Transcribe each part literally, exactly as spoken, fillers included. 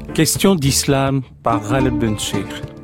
Question d'islam par Ghaleb Benchir.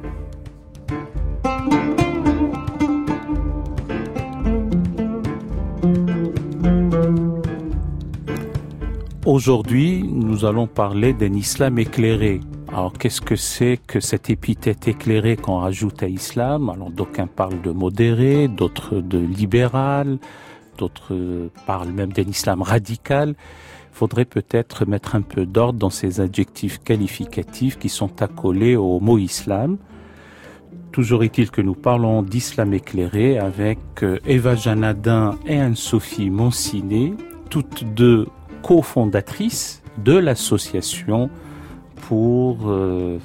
Aujourd'hui, nous allons parler d'un islam éclairé. Alors, qu'est-ce que c'est que cette épithète éclairée qu'on rajoute à islam? Alors, d'aucuns parlent de modéré, d'autres de libéral, d'autres parlent même d'un islam radical. Il faudrait peut-être mettre un peu d'ordre dans ces adjectifs qualificatifs qui sont accolés au mot islam. Toujours est-il que nous parlons d'islam éclairé avec Eva Janadin et Anne-Sophie Monsiné, toutes deux cofondatrices de l'association pour euh,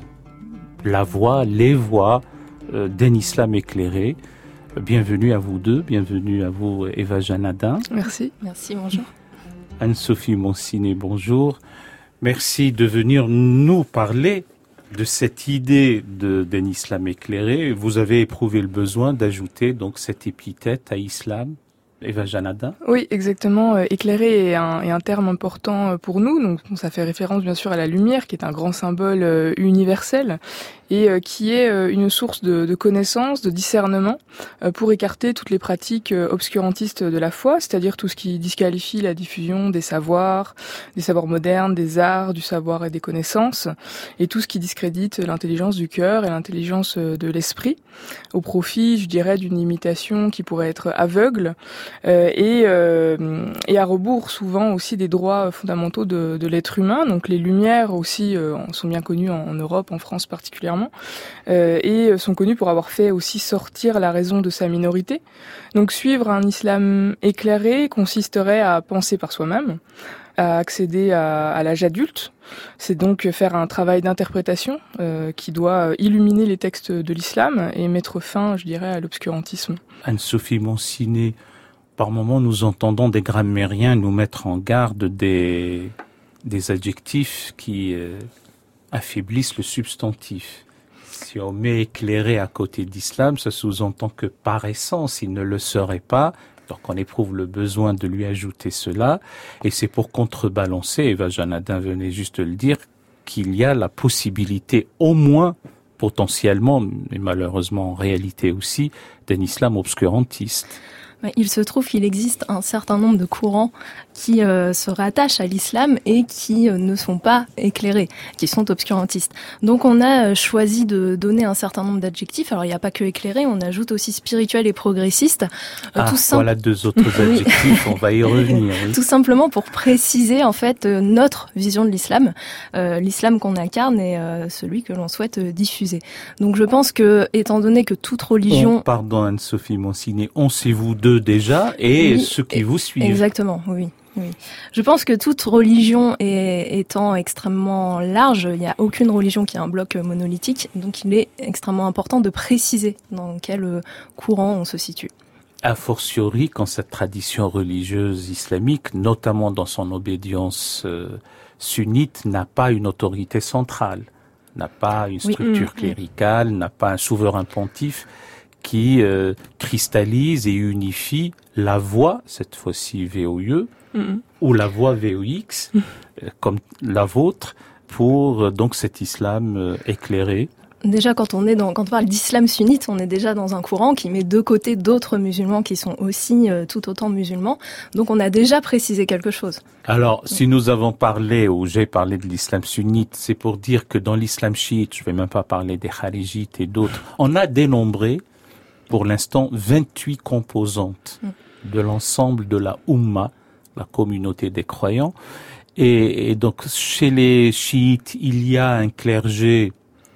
la voix, les voix euh, d'un islam éclairé. Bienvenue à vous deux, bienvenue à vous Eva Janadin. Merci. Merci, bonjour. Anne-Sophie Monsiné, bonjour. Merci de venir nous parler de cette idée de, d'un islam éclairé. Vous avez éprouvé le besoin d'ajouter donc cette épithète à islam. Eva Janadin. Oui, exactement. Euh, éclairé est un, est un terme important pour nous. Donc, ça fait référence bien sûr à la lumière, qui est un grand symbole euh, universel et euh, qui est euh, une source de, de connaissance, de discernement euh, pour écarter toutes les pratiques euh, obscurantistes de la foi, c'est-à-dire tout ce qui disqualifie la diffusion des savoirs, des savoirs modernes, des arts, du savoir et des connaissances, et tout ce qui discrédite l'intelligence du cœur et l'intelligence de l'esprit, au profit, je dirais, d'une imitation qui pourrait être aveugle, Euh, et, euh, et à rebours souvent aussi des droits fondamentaux de, de l'être humain. Donc les Lumières aussi euh, sont bien connues en, en Europe, en France particulièrement, euh, et sont connues pour avoir fait aussi sortir la raison de sa minorité. Donc suivre un islam éclairé consisterait à penser par soi-même, à accéder à, à l'âge adulte. C'est donc faire un travail d'interprétation euh, qui doit illuminer les textes de l'islam et mettre fin, je dirais, à l'obscurantisme. Anne-Sophie Monsiné, par moments, nous entendons des grammairiens nous mettre en garde des, des adjectifs qui euh, affaiblissent le substantif. Si on met éclairé à côté d'islam, ça sous-entend que par essence, il ne le serait pas. Donc on éprouve le besoin de lui ajouter cela. Et c'est pour contrebalancer, Eva Janadin venait juste de le dire, qu'il y a la possibilité au moins potentiellement, mais malheureusement en réalité aussi, d'un islam obscurantiste. Il se trouve qu'il existe un certain nombre de courants qui euh, se rattachent à l'islam et qui euh, ne sont pas éclairés, qui sont obscurantistes. Donc on a euh, choisi de donner un certain nombre d'adjectifs. Alors il n'y a pas que éclairé, on ajoute aussi spirituel et progressiste. Euh, ah, tout voilà sim- deux autres adjectifs, on va y revenir. Oui. Tout simplement pour préciser en fait euh, notre vision de l'islam. Euh, l'islam qu'on incarne et euh, celui que l'on souhaite euh, diffuser. Donc je pense que, étant donné que toute religion... On, pardon Anne-Sophie Monsiné, on sait vous deux déjà et oui, ceux qui vous suivent. Exactement, oui. Oui. Je pense que toute religion est, étant extrêmement large, il n'y a aucune religion qui a un bloc monolithique, donc il est extrêmement important de préciser dans quel courant on se situe. A fortiori, quand cette tradition religieuse islamique, notamment dans son obédience euh, sunnite, n'a pas une autorité centrale, n'a pas une structure oui. cléricale, mmh. n'a pas un souverain pontife, qui euh, cristallise et unifie la voix, cette fois-ci V O I E, mm-hmm. ou la voix V O X, mm-hmm. euh, comme la vôtre, pour euh, donc cet islam euh, éclairé. Déjà, quand on est dans, quand on parle d'islam sunnite, on est déjà dans un courant qui met de côté d'autres musulmans qui sont aussi euh, tout autant musulmans. Donc, on a déjà précisé quelque chose. Alors, si nous avons parlé, ou j'ai parlé de l'islam sunnite, c'est pour dire que dans l'islam chiite, je ne vais même pas parler des kharijites et d'autres, on a dénombré pour l'instant vingt-huit composantes de l'ensemble de la Oumma, la communauté des croyants. Et, et donc, chez les chiites, il y a un clergé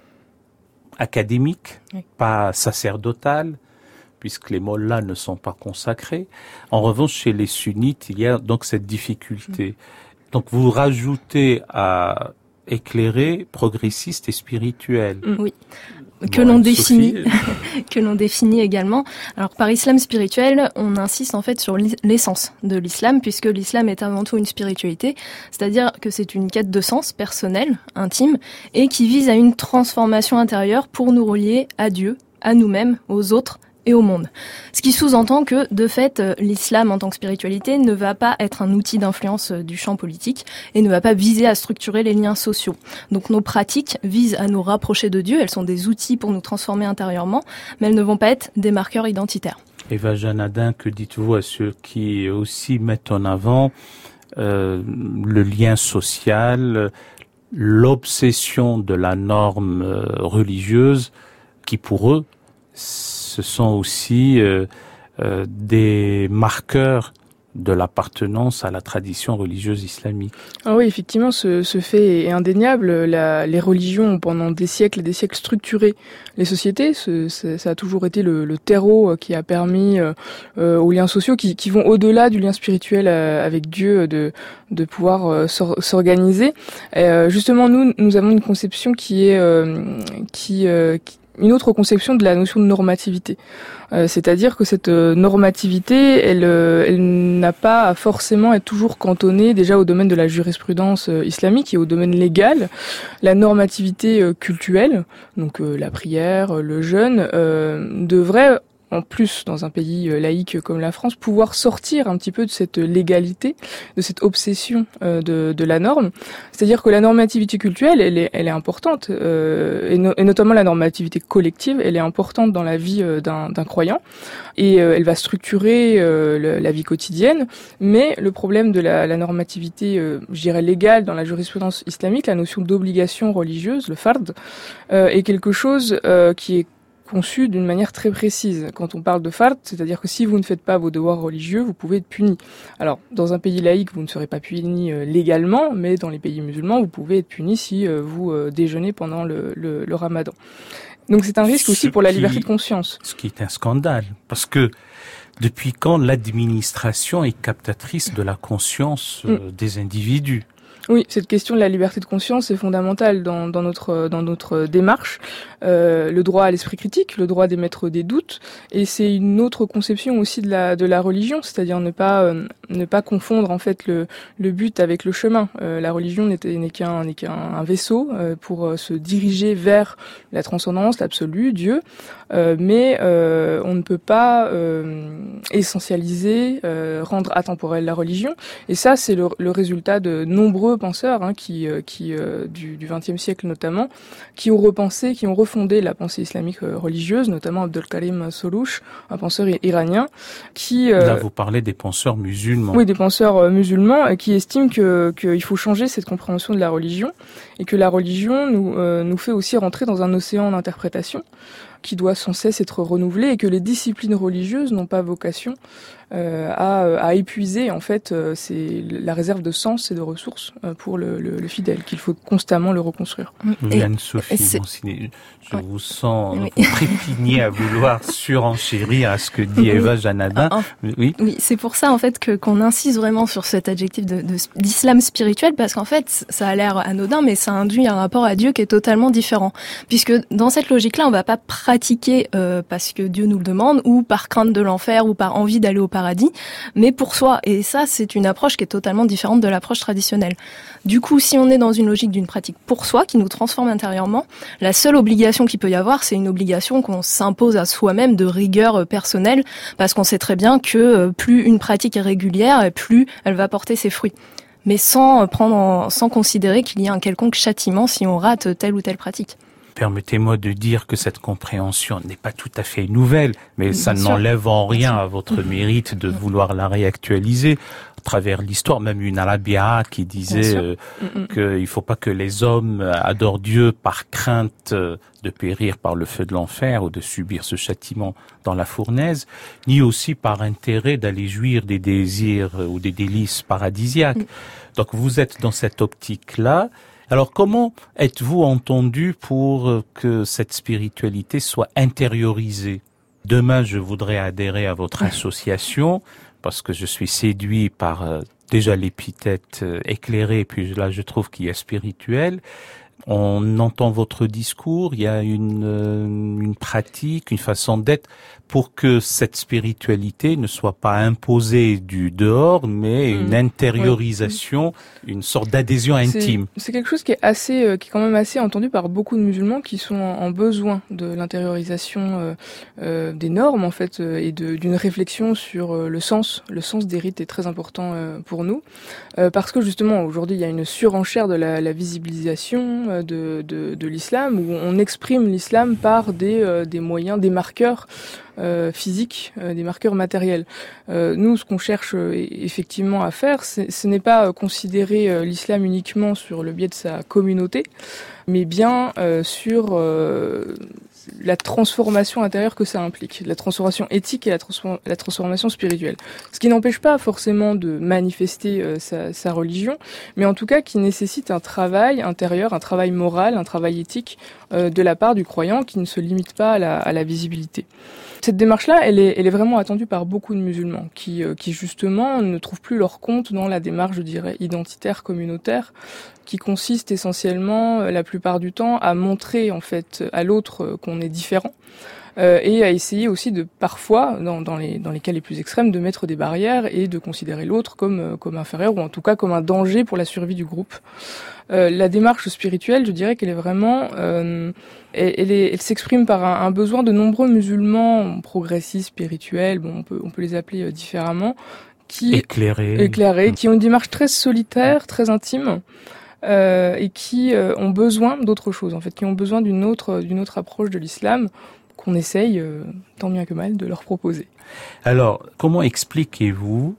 académique, oui. pas sacerdotal, puisque les mollahs ne sont pas consacrés. En revanche, chez les sunnites, il y a donc cette difficulté. Mm. Donc, vous rajoutez à éclairé, progressiste et spirituel. Mm. Oui. Que bon, l'on définit, que l'on définit également. Alors, par islam spirituel, on insiste en fait sur l'essence de l'islam, puisque l'islam est avant tout une spiritualité, c'est-à-dire que c'est une quête de sens personnel, intime, et qui vise à une transformation intérieure pour nous relier à Dieu, à nous-mêmes, aux autres et au monde. Ce qui sous-entend que, de fait, l'islam en tant que spiritualité ne va pas être un outil d'influence du champ politique et ne va pas viser à structurer les liens sociaux. Donc nos pratiques visent à nous rapprocher de Dieu, elles sont des outils pour nous transformer intérieurement, mais elles ne vont pas être des marqueurs identitaires. Eva Janadin, que dites-vous à ceux qui aussi mettent en avant euh, le lien social, l'obsession de la norme euh, religieuse, qui pour eux, ce sont aussi euh, euh, des marqueurs de l'appartenance à la tradition religieuse islamique. Ah oui, effectivement, ce, ce fait est indéniable. La, les religions ont pendant des siècles et des siècles structuré les sociétés. Ce, ce, ça a toujours été le, le terreau qui a permis euh, aux liens sociaux qui, qui vont au-delà du lien spirituel euh, avec Dieu de, de pouvoir euh, s'organiser. Et, euh, justement, nous, nous avons une conception qui est euh, qui, euh, qui une autre conception de la notion de normativité. Euh, c'est-à-dire que cette euh, normativité, elle, euh, elle n'a pas à forcément être toujours cantonnée déjà au domaine de la jurisprudence euh, islamique et au domaine légal. La normativité euh, cultuelle, donc euh, la prière, le jeûne, euh, devrait en plus, dans un pays laïque comme la France, pouvoir sortir un petit peu de cette légalité, de cette obsession euh, de, de la norme. C'est-à-dire que la normativité cultuelle, elle est, elle est importante, euh, et, no, et notamment la normativité collective, elle est importante dans la vie euh, d'un, d'un croyant, et euh, elle va structurer euh, le, la vie quotidienne. Mais le problème de la, la normativité, euh, je dirais légale dans la jurisprudence islamique, la notion d'obligation religieuse, le fard, euh, est quelque chose euh, qui est conçu d'une manière très précise. Quand on parle de fard, c'est-à-dire que si vous ne faites pas vos devoirs religieux, vous pouvez être puni. Alors, dans un pays laïque, vous ne serez pas puni euh, légalement, mais dans les pays musulmans, vous pouvez être puni si euh, vous euh, déjeunez pendant le, le, le ramadan. Donc c'est un risque aussi pour la liberté de conscience. Ce qui est un scandale, parce que depuis quand l'administration est captatrice de la conscience euh, mm. des individus ? Oui, cette question de la liberté de conscience est fondamentale dans, dans notre dans notre démarche. Euh, le droit à l'esprit critique, le droit d'émettre des doutes, et c'est une autre conception aussi de la de la religion, c'est-à-dire ne pas euh, ne pas confondre en fait le le but avec le chemin. Euh, la religion n'est, n'est qu'un n'est qu'un un vaisseau euh, pour euh, se diriger vers la transcendance, l'absolu, Dieu, euh, mais euh, on ne peut pas euh, essentialiser, euh, rendre atemporelle la religion, et ça c'est le, le résultat de nombreux penseurs hein, qui, euh, qui euh, du vingtième siècle notamment, qui ont repensé, qui ont refondé la pensée islamique euh, religieuse, notamment Abdelkarim Solouch, un penseur iranien, qui... Euh, Là, vous parlez des penseurs musulmans. Oui, des penseurs euh, musulmans, euh, qui estiment que qu'il faut changer cette compréhension de la religion, et que la religion nous, euh, nous fait aussi rentrer dans un océan d'interprétation, qui doit sans cesse être renouvelé, et que les disciplines religieuses n'ont pas vocation euh, à, à épuiser en fait euh, c'est la réserve de sens et de ressources euh, pour le, le, le fidèle, qu'il faut constamment le reconstruire. Anne-Sophie Manciné, je ouais. vous sens oui. trépigner à vouloir surenchérir à ce que dit Eva Janadin. Ah, oui, oui, c'est pour ça en fait que qu'on insiste vraiment sur cet adjectif de, de d'islam spirituel, parce qu'en fait ça a l'air anodin, mais ça induit un rapport à Dieu qui est totalement différent, puisque dans cette logique-là, on va pas pratiquer euh, parce que Dieu nous le demande, ou par crainte de l'enfer, ou par envie d'aller au paradis, mais pour soi. Et ça, c'est une approche qui est totalement différente de l'approche traditionnelle. Du coup, si on est dans une logique d'une pratique pour soi, qui nous transforme intérieurement, la seule obligation qu'il peut y avoir, c'est une obligation qu'on s'impose à soi-même de rigueur personnelle, parce qu'on sait très bien que plus une pratique est régulière, plus elle va porter ses fruits. Mais sans prendre, en, sans considérer qu'il y a un quelconque châtiment si on rate telle ou telle pratique. Permettez-moi de dire que cette compréhension n'est pas tout à fait nouvelle, mais ça n'enlève en rien à votre mérite de vouloir la réactualiser à travers l'histoire. Même une Arabia qui disait euh, qu'il ne faut pas que les hommes adorent Dieu par crainte de périr par le feu de l'enfer ou de subir ce châtiment dans la fournaise, ni aussi par intérêt d'aller jouir des désirs ou des délices paradisiaques. Mm. Donc vous êtes dans cette optique-là. Alors comment êtes-vous entendu pour que cette spiritualité soit intériorisée ? Demain, je voudrais adhérer à votre association parce que je suis séduit par euh, déjà l'épithète euh, éclairée, puis là je trouve qu'il y a spirituel. On entend votre discours, il y a une, une pratique, une façon d'être pour que cette spiritualité ne soit pas imposée du dehors, mais mmh. une intériorisation, oui. une sorte d'adhésion intime. C'est, c'est quelque chose qui est assez, euh, qui est quand même assez entendu par beaucoup de musulmans qui sont en, en besoin de l'intériorisation euh, euh, des normes en fait euh, et de, d'une réflexion sur euh, le sens. Le sens des rites est très important euh, pour nous euh, parce que justement aujourd'hui il y a une surenchère de la, la visibilisation euh, de, de, de l'islam où on exprime l'islam par des, euh, des moyens, des marqueurs. Euh, physiques, euh, des marqueurs matériels. Euh, nous, ce qu'on cherche euh, effectivement à faire, c'est, ce n'est pas euh, considérer euh, l'islam uniquement sur le biais de sa communauté, mais bien euh, sur euh, la transformation intérieure que ça implique, la transformation éthique et la, transform- la transformation spirituelle. Ce qui n'empêche pas forcément de manifester euh, sa, sa religion, mais en tout cas qui nécessite un travail intérieur, un travail moral, un travail éthique euh, de la part du croyant qui ne se limite pas à la, à la visibilité. Cette démarche-là, elle est, elle est vraiment attendue par beaucoup de musulmans qui, euh, qui justement ne trouvent plus leur compte dans la démarche, je dirais, identitaire, communautaire, qui consiste essentiellement, euh, la plupart du temps, à montrer en fait à l'autre euh, qu'on est différent. Euh, et à essayer aussi de parfois, dans, dans, les, dans les cas les plus extrêmes, de mettre des barrières et de considérer l'autre comme, comme inférieur ou en tout cas comme un danger pour la survie du groupe. Euh, la démarche spirituelle, je dirais qu'elle est vraiment, euh, elle, elle, est, elle s'exprime par un, un besoin de nombreux musulmans progressistes, spirituels, bon, on peut, on peut les appeler différemment, qui éclairés, éclairés, qui ont une démarche très solitaire, très intime. Euh, et qui euh, ont besoin d'autre chose, en fait, qui ont besoin d'une autre, d'une autre approche de l'islam qu'on essaye, euh, tant bien que mal, de leur proposer. Alors, comment expliquez-vous,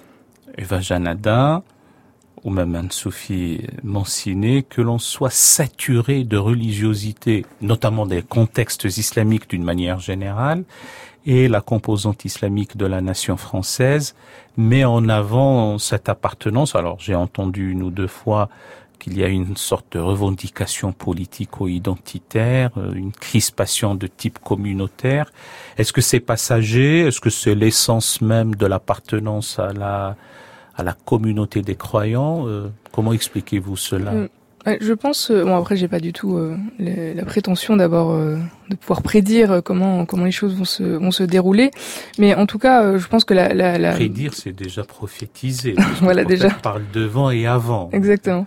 Eva Janada, ou même Anne-Sophie Manciné, que l'on soit saturé de religiosité, notamment des contextes islamiques d'une manière générale, et la composante islamique de la nation française met en avant cette appartenance. Alors, j'ai entendu une ou deux fois qu'il y a une sorte de revendication politico-identitaire, une crispation de type communautaire. Est-ce que c'est passager? Est-ce que c'est l'essence même de l'appartenance à la, à la communauté des croyants? euh, Comment expliquez-vous cela? euh, Je pense, bon après j'ai pas du tout euh, les, la prétention d'abord euh, de pouvoir prédire comment comment les choses vont se vont se dérouler, mais en tout cas euh, je pense que la, la, la... prédire c'est déjà prophétiser. Voilà déjà. Parle devant et avant. Exactement.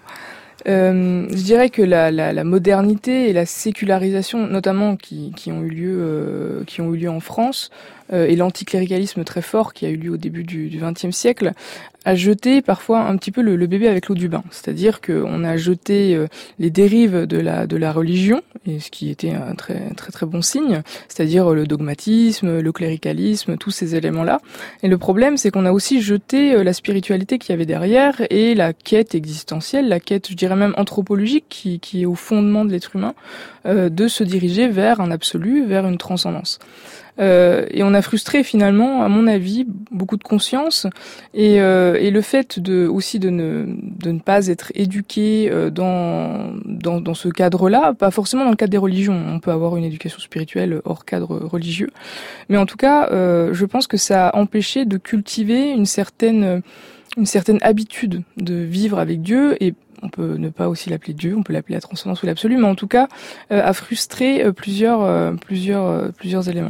Euh, je dirais que la, la, la modernité et la sécularisation, notamment qui, qui ont eu lieu, euh, qui ont eu lieu en France, euh, et l'anticléricalisme très fort qui a eu lieu au début du vingtième siècle, a jeté parfois un petit peu le, le bébé avec l'eau du bain. C'est-à-dire qu'on a jeté euh, les dérives de la de la religion, et ce qui était un très très très bon signe, c'est-à-dire le dogmatisme, le cléricalisme, tous ces éléments-là. Et le problème, c'est qu'on a aussi jeté euh, la spiritualité qu'il y avait derrière et la quête existentielle, la quête, je dirais même anthropologique, qui qui est au fondement de l'être humain, euh, de se diriger vers un absolu, vers une transcendance. Euh, et on a frustré finalement, à mon avis, beaucoup de conscience et, euh, et le fait de aussi de ne de ne pas être éduqué euh, dans dans dans ce cadre-là, pas forcément dans le cadre des religions. On peut avoir une éducation spirituelle hors cadre religieux, mais en tout cas, euh, je pense que ça a empêché de cultiver une certaine une certaine habitude de vivre avec Dieu. Et on peut ne pas aussi l'appeler Dieu, on peut l'appeler la transcendance ou l'absolu, mais en tout cas, euh, a frustré euh, plusieurs, euh, plusieurs, euh, plusieurs éléments.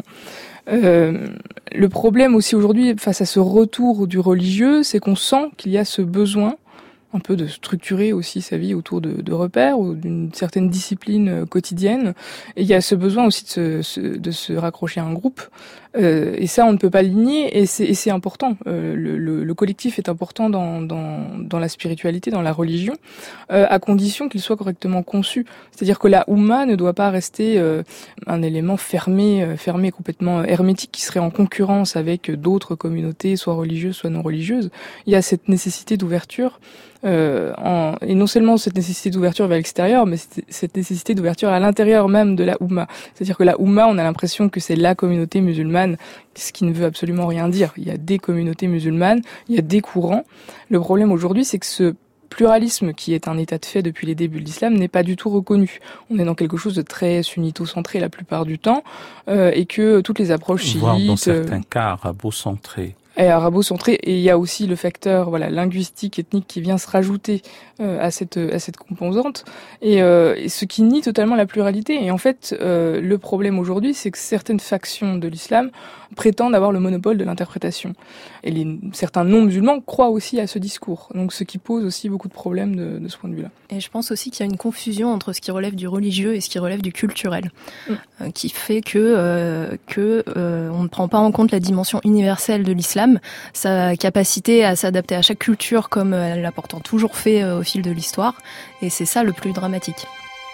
Euh, le problème aussi aujourd'hui, face à ce retour du religieux, c'est qu'on sent qu'il y a ce besoin un peu de structurer aussi sa vie autour de, de repères ou d'une certaine discipline quotidienne. Et il y a ce besoin aussi de se, de se raccrocher à un groupe. Euh, et ça, on ne peut pas le nier, et c'est, et c'est important. Euh, le, le, le collectif est important dans, dans, dans la spiritualité, dans la religion, euh, à condition qu'il soit correctement conçu. C'est-à-dire que la Oumma ne doit pas rester euh, un élément fermé, euh, fermé, complètement hermétique, qui serait en concurrence avec d'autres communautés, soit religieuses, soit non religieuses. Il y a cette nécessité d'ouverture. Euh, en, et non seulement cette nécessité d'ouverture vers l'extérieur, mais cette nécessité d'ouverture à l'intérieur même de la Oumma. C'est-à-dire que la Oumma, on a l'impression que c'est la communauté musulmane, ce qui ne veut absolument rien dire. Il y a des communautés musulmanes, il y a des courants. Le problème aujourd'hui, c'est que ce pluralisme, qui est un état de fait depuis les débuts de l'islam, n'est pas du tout reconnu. On est dans quelque chose de très sunnito-centré la plupart du temps, euh, et que toutes les approches chiites... Voire dans certains cas arabo-centrés. est arabo-centré, et il y a aussi le facteur voilà linguistique, ethnique qui vient se rajouter euh, à cette à cette composante, et, euh, et ce qui nie totalement la pluralité. Et en fait, euh, le problème aujourd'hui, c'est que certaines factions de l'islam prétendent avoir le monopole de l'interprétation, et les, certains non-musulmans croient aussi à ce discours. Donc, ce qui pose aussi beaucoup de problèmes de, de ce point de vue-là. Et je pense aussi qu'il y a une confusion entre ce qui relève du religieux et ce qui relève du culturel, mmh. euh, qui fait que euh, que euh, on ne prend pas en compte la dimension universelle de l'islam, sa capacité à s'adapter à chaque culture comme elle l'a pourtant toujours fait euh, au fil de l'histoire, et c'est ça le plus dramatique.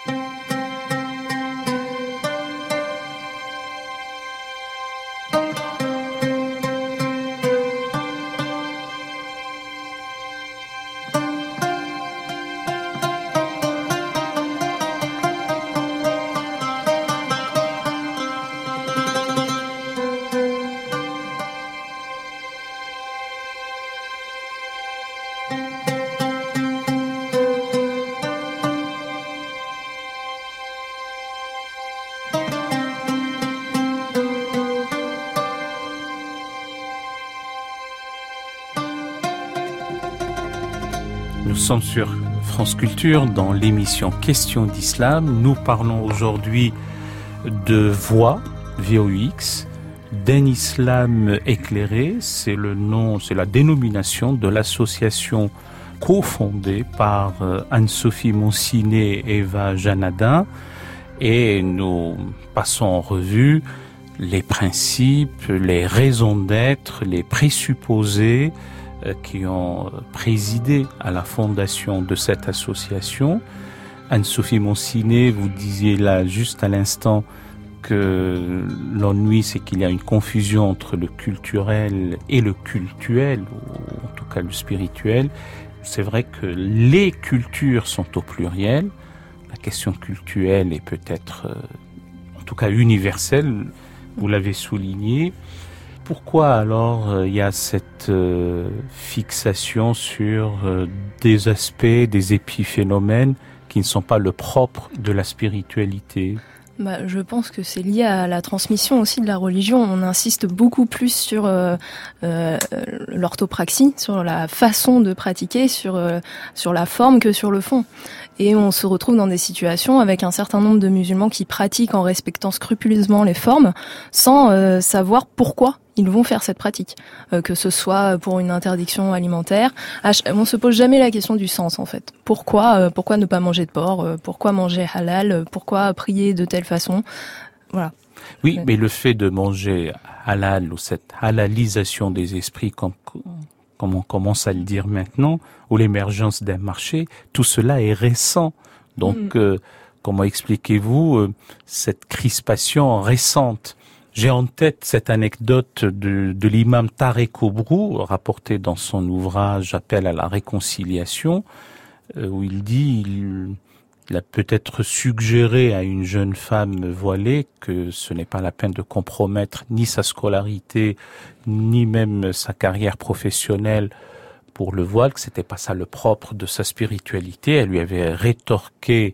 Nous sommes sur France Culture dans l'émission Questions d'Islam. Nous parlons aujourd'hui de Voix, V O X, d'un islam éclairé. C'est le nom, c'est la dénomination de l'association cofondée par Anne-Sophie Monsiné et Eva Janadin. Et nous passons en revue les principes, les raisons d'être, les présupposés qui ont présidé à la fondation de cette association. Anne-Sophie Monsiné, vous disiez là juste à l'instant que l'ennui, c'est qu'il y a une confusion entre le culturel et le cultuel, ou en tout cas le spirituel. C'est vrai que les cultures sont au pluriel. La question cultuelle est peut-être, en tout cas universelle, vous l'avez souligné. Pourquoi alors il euh, y a cette euh, fixation sur euh, des aspects, des épiphénomènes qui ne sont pas le propre de la spiritualité ? Bah, je pense que c'est lié à la transmission aussi de la religion. On insiste beaucoup plus sur euh, euh, l'orthopraxie, sur la façon de pratiquer, sur euh, sur la forme que sur le fond. Et on se retrouve dans des situations avec un certain nombre de musulmans qui pratiquent en respectant scrupuleusement les formes, sans euh, savoir pourquoi ils vont faire cette pratique, euh, que ce soit pour une interdiction alimentaire. On se pose jamais la question du sens en fait. Pourquoi, euh, pourquoi ne pas manger de porc, euh, pourquoi manger halal, pourquoi prier de telle façon, voilà. Oui, mais le fait de manger halal ou cette halalisation des esprits, comme, comme on commence à le dire maintenant, ou l'émergence d'un marché, tout cela est récent. Donc, mmh. euh, comment expliquez-vous euh, cette crispation récente ? J'ai en tête cette anecdote de, de l'imam Tarek Obrou, rapportée dans son ouvrage Appel à la réconciliation, euh, où il dit il, il a peut-être suggéré à une jeune femme voilée que ce n'est pas la peine de compromettre ni sa scolarité, ni même sa carrière professionnelle pour le voile, que c'était pas ça le propre de sa spiritualité. Elle lui avait rétorqué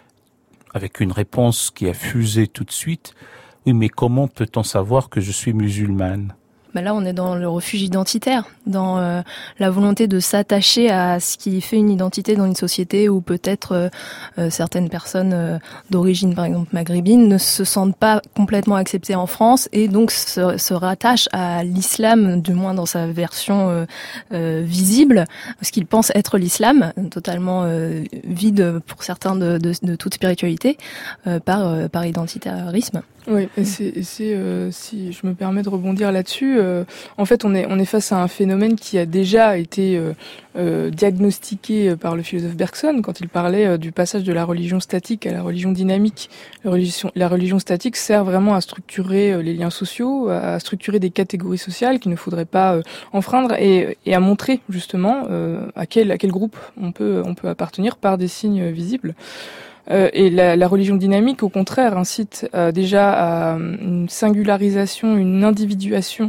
avec une réponse qui a fusé tout de suite. Oui, mais comment peut-on savoir que je suis musulmane ? Ben là, on est dans le refuge identitaire, dans euh, la volonté de s'attacher à ce qui fait une identité dans une société où peut-être euh, euh, certaines personnes euh, d'origine, par exemple maghrébine, ne se sentent pas complètement acceptées en France et donc se, se rattachent à l'islam, du moins dans sa version euh, euh, visible, ce qu'ils pensent être l'islam, totalement euh, vide pour certains de, de, de toute spiritualité, euh, par, euh, par identitarisme. Oui, et c'est, et c'est euh, si je me permets de rebondir là-dessus, euh, en fait, on est on est face à un phénomène qui a déjà été euh, euh, diagnostiqué par le philosophe Bergson quand il parlait euh, du passage de la religion statique à la religion dynamique. La religion, la religion statique sert vraiment à structurer euh, les liens sociaux, à structurer des catégories sociales qu'il ne faudrait pas euh, enfreindre et, et à montrer justement euh, à quel à quel groupe on peut on peut appartenir par des signes visibles. Euh, et la, la religion dynamique, au contraire, incite euh, déjà à une singularisation, une individuation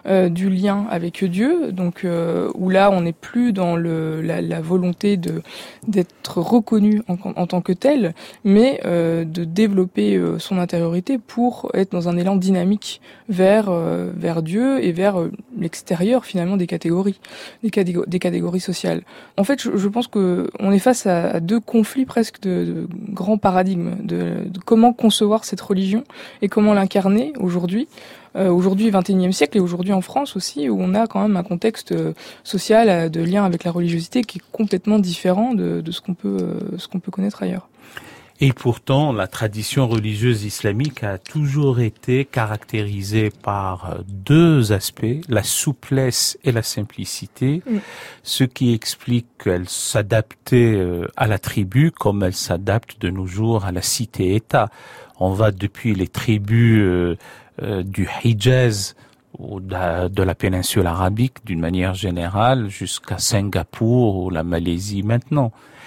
euh, du lien avec Dieu, donc euh, où là on n'est plus dans le, la, la volonté de d'être reconnu en, en tant que tel, mais euh, de développer euh, son intériorité pour être dans un élan dynamique vers euh, vers Dieu et vers euh, l'extérieur finalement des catégories, des, catég- des catégories sociales. En fait, je, je pense que on est face à, à deux conflits presque de, de grands paradigmes de, de comment concevoir cette religion et comment l'incarner aujourd'hui. Euh, aujourd'hui, vingt et unième siècle, et aujourd'hui en France aussi, où on a quand même un contexte euh, social euh, de lien avec la religiosité qui est complètement différent de, de ce qu'on peut, euh, ce qu'on peut connaître ailleurs. Et pourtant, la tradition religieuse islamique a toujours été caractérisée par deux aspects, la souplesse et la simplicité, mmh. ce qui explique qu'elle s'adaptait à la tribu comme elle s'adapte de nos jours à la cité-État. On va depuis les tribus euh, euh, du Hijaz ou de, de la péninsule arabique d'une manière générale jusqu'à Singapour ou la Malaisie maintenant.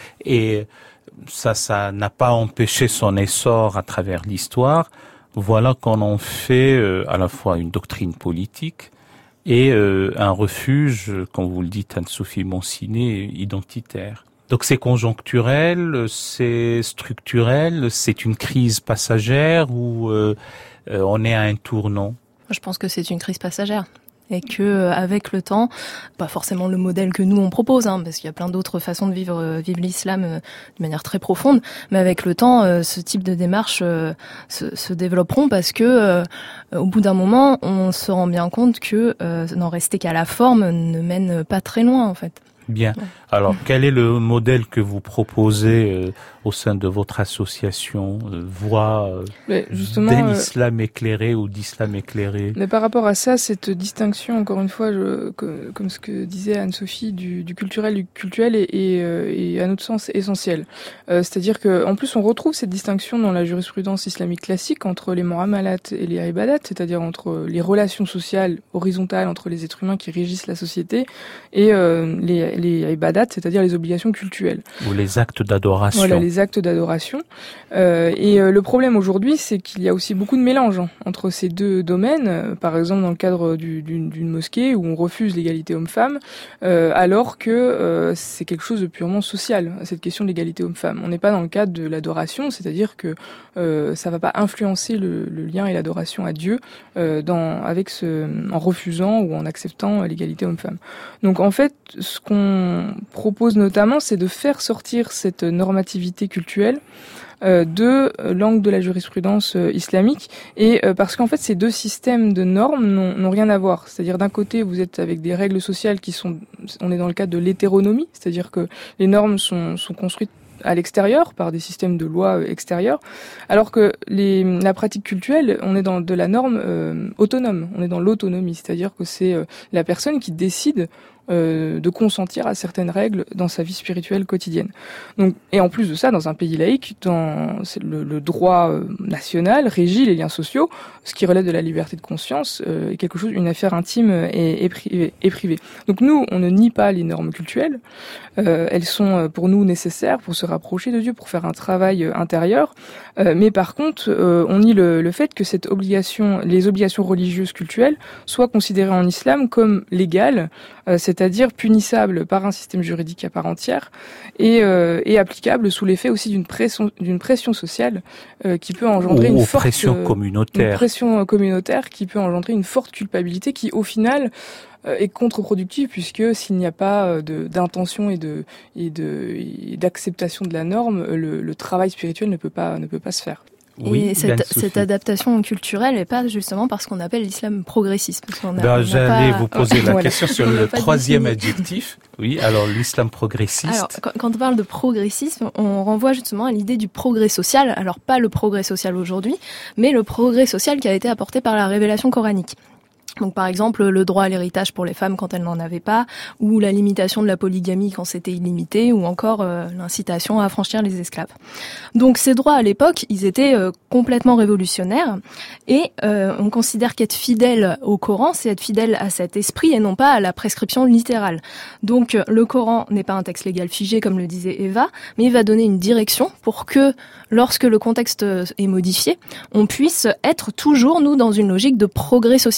Et ça, ça n'a pas empêché son essor à travers l'histoire. Voilà qu'on en fait euh, à la fois une doctrine politique et euh, un refuge, comme vous le dites, Anne-Sophie Monciné, identitaire. Donc c'est conjoncturel, c'est structurel, c'est une crise passagère ou euh, euh, on est à un tournant? Je pense que c'est une crise passagère. Et que avec le temps, pas forcément le modèle que nous on propose, hein, parce qu'il y a plein d'autres façons de vivre euh, vivre l'islam euh, de manière très profonde, mais avec le temps, euh, ce type de démarches euh, se, se développeront parce que euh, au bout d'un moment, on se rend bien compte que euh, n'en rester qu'à la forme ne mène pas très loin en fait. Bien. Alors, quel est le modèle que vous proposez euh, au sein de votre association, euh, Voix euh, d'un islam éclairé ou d'islam éclairé? Mais par rapport à ça, cette distinction, encore une fois, je, que, comme ce que disait Anne-Sophie, du, du culturel, du cultuel est, est, est à notre sens essentiel. Euh, c'est-à-dire que, en plus, on retrouve cette distinction dans la jurisprudence islamique classique entre les muamalat et les ibadat, c'est-à-dire entre les relations sociales horizontales entre les êtres humains qui régissent la société et euh, les les ibadat, c'est-à-dire les obligations cultuelles. Ou les actes d'adoration. Voilà, les actes d'adoration. Euh, et euh, le problème aujourd'hui, c'est qu'il y a aussi beaucoup de mélange hein, entre ces deux domaines. Euh, par exemple, dans le cadre du, d'une, d'une mosquée où on refuse l'égalité homme-femme, euh, alors que euh, c'est quelque chose de purement social, cette question de l'égalité homme-femme. On n'est pas dans le cadre de l'adoration, c'est-à-dire que euh, ça va pas influencer le, le lien et l'adoration à Dieu euh, dans, avec ce, en refusant ou en acceptant l'égalité homme-femme. Donc en fait, ce qu'on On propose notamment, c'est de faire sortir cette normativité cultuelle euh, de l'angle de la jurisprudence euh, islamique, et euh, parce qu'en fait ces deux systèmes de normes n'ont, n'ont rien à voir. C'est-à-dire d'un côté vous êtes avec des règles sociales qui sont, on est dans le cadre de l'hétéronomie, c'est-à-dire que les normes sont, sont construites à l'extérieur par des systèmes de lois extérieures, alors que les, la pratique cultuelle, on est dans de la norme euh, autonome, on est dans l'autonomie, c'est-à-dire que c'est euh, la personne qui décide Euh, de consentir à certaines règles dans sa vie spirituelle quotidienne. Donc, et en plus de ça, dans un pays laïque, dans le, le droit euh, national régit les liens sociaux, ce qui relève de la liberté de conscience euh, est quelque chose, une affaire intime et, et, privée, et privée. Donc nous, on ne nie pas les normes cultuelles. Euh, elles sont pour nous nécessaires pour se rapprocher de Dieu, pour faire un travail intérieur. Euh, mais par contre, euh, on nie le, le fait que cette obligation, les obligations religieuses cultuelles, soient considérées en islam comme légales, euh, c'est-à-dire punissable par un système juridique à part entière et, euh, et applicable sous l'effet aussi d'une pression, d'une pression sociale euh, qui peut engendrer Ou une forte pression communautaire. Une pression communautaire qui peut engendrer une forte culpabilité qui, au final, euh, est contre-productive puisque s'il n'y a pas de, d'intention et de et de et d'acceptation de la norme, le, le travail spirituel ne peut pas ne peut pas se faire. Oui, et cette, cette adaptation culturelle n'est pas justement parce qu'on appelle l'islam progressiste. Parce qu'on a, ben, on a j'allais pas... vous poser la voilà. question sur le troisième adjectif. Oui, alors l'islam progressiste. Alors, quand on parle de progressisme, on renvoie justement à l'idée du progrès social. Alors, pas le progrès social aujourd'hui, mais le progrès social qui a été apporté par la révélation coranique. Donc par exemple le droit à l'héritage pour les femmes quand elles n'en avaient pas, ou la limitation de la polygamie quand c'était illimité, ou encore euh, l'incitation à affranchir les esclaves. Donc ces droits à l'époque, ils étaient euh, complètement révolutionnaires, et euh, on considère qu'être fidèle au Coran, c'est être fidèle à cet esprit et non pas à la prescription littérale. Donc le Coran n'est pas un texte légal figé comme le disait Eva, mais il va donner une direction pour que lorsque le contexte est modifié, on puisse être toujours, nous, dans une logique de progrès social, donc toujours